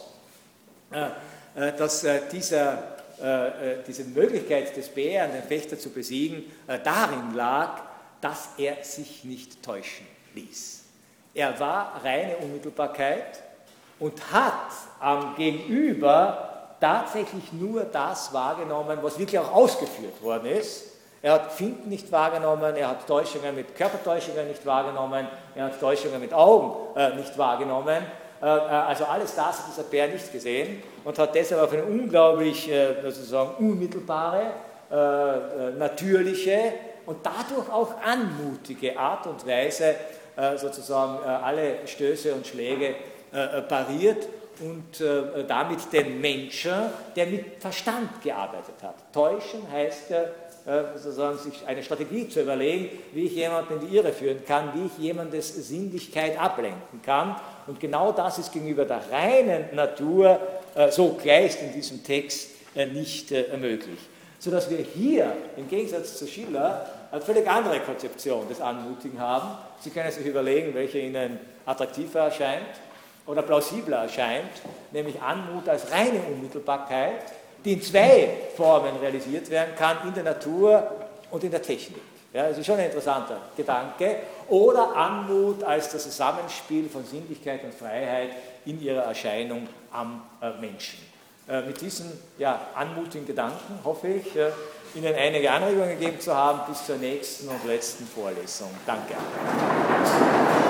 äh, dass äh, dieser, äh, diese Möglichkeit des Bären, den Fechter zu besiegen, äh, darin lag, dass er sich nicht täuschen ließ. Er war reine Unmittelbarkeit und hat am Gegenüber tatsächlich nur das wahrgenommen, was wirklich auch ausgeführt worden ist. Er hat Finden nicht wahrgenommen, er hat Täuschungen mit Körpertäuschungen nicht wahrgenommen, er hat Täuschungen mit Augen äh, nicht wahrgenommen. Äh, also alles das hat dieser Bär nicht gesehen und hat deshalb auf eine unglaublich äh, sozusagen unmittelbare, äh, natürliche und dadurch auch anmutige Art und Weise äh, sozusagen äh, alle Stöße und Schläge äh, pariert und äh, damit den Menschen, der mit Verstand gearbeitet hat. Täuschen heißt ja, sozusagen sich eine Strategie zu überlegen, wie ich jemanden in die Irre führen kann, wie ich jemandes Sinnlichkeit ablenken kann. Und genau das ist gegenüber der reinen Natur, so Kleist in diesem Text, nicht möglich. Sodass wir hier, im Gegensatz zu Schiller, eine völlig andere Konzeption des Anmutigen haben. Sie können sich überlegen, welche Ihnen attraktiver erscheint oder plausibler erscheint, nämlich Anmut als reine Unmittelbarkeit, die in zwei Formen realisiert werden kann, in der Natur und in der Technik. Ja, das ist schon ein interessanter Gedanke. Oder Anmut als das Zusammenspiel von Sinnlichkeit und Freiheit in ihrer Erscheinung am äh, Menschen. Äh, mit diesen ja, anmutigen Gedanken hoffe ich, äh, Ihnen einige Anregungen gegeben zu haben bis zur nächsten und letzten Vorlesung. Danke.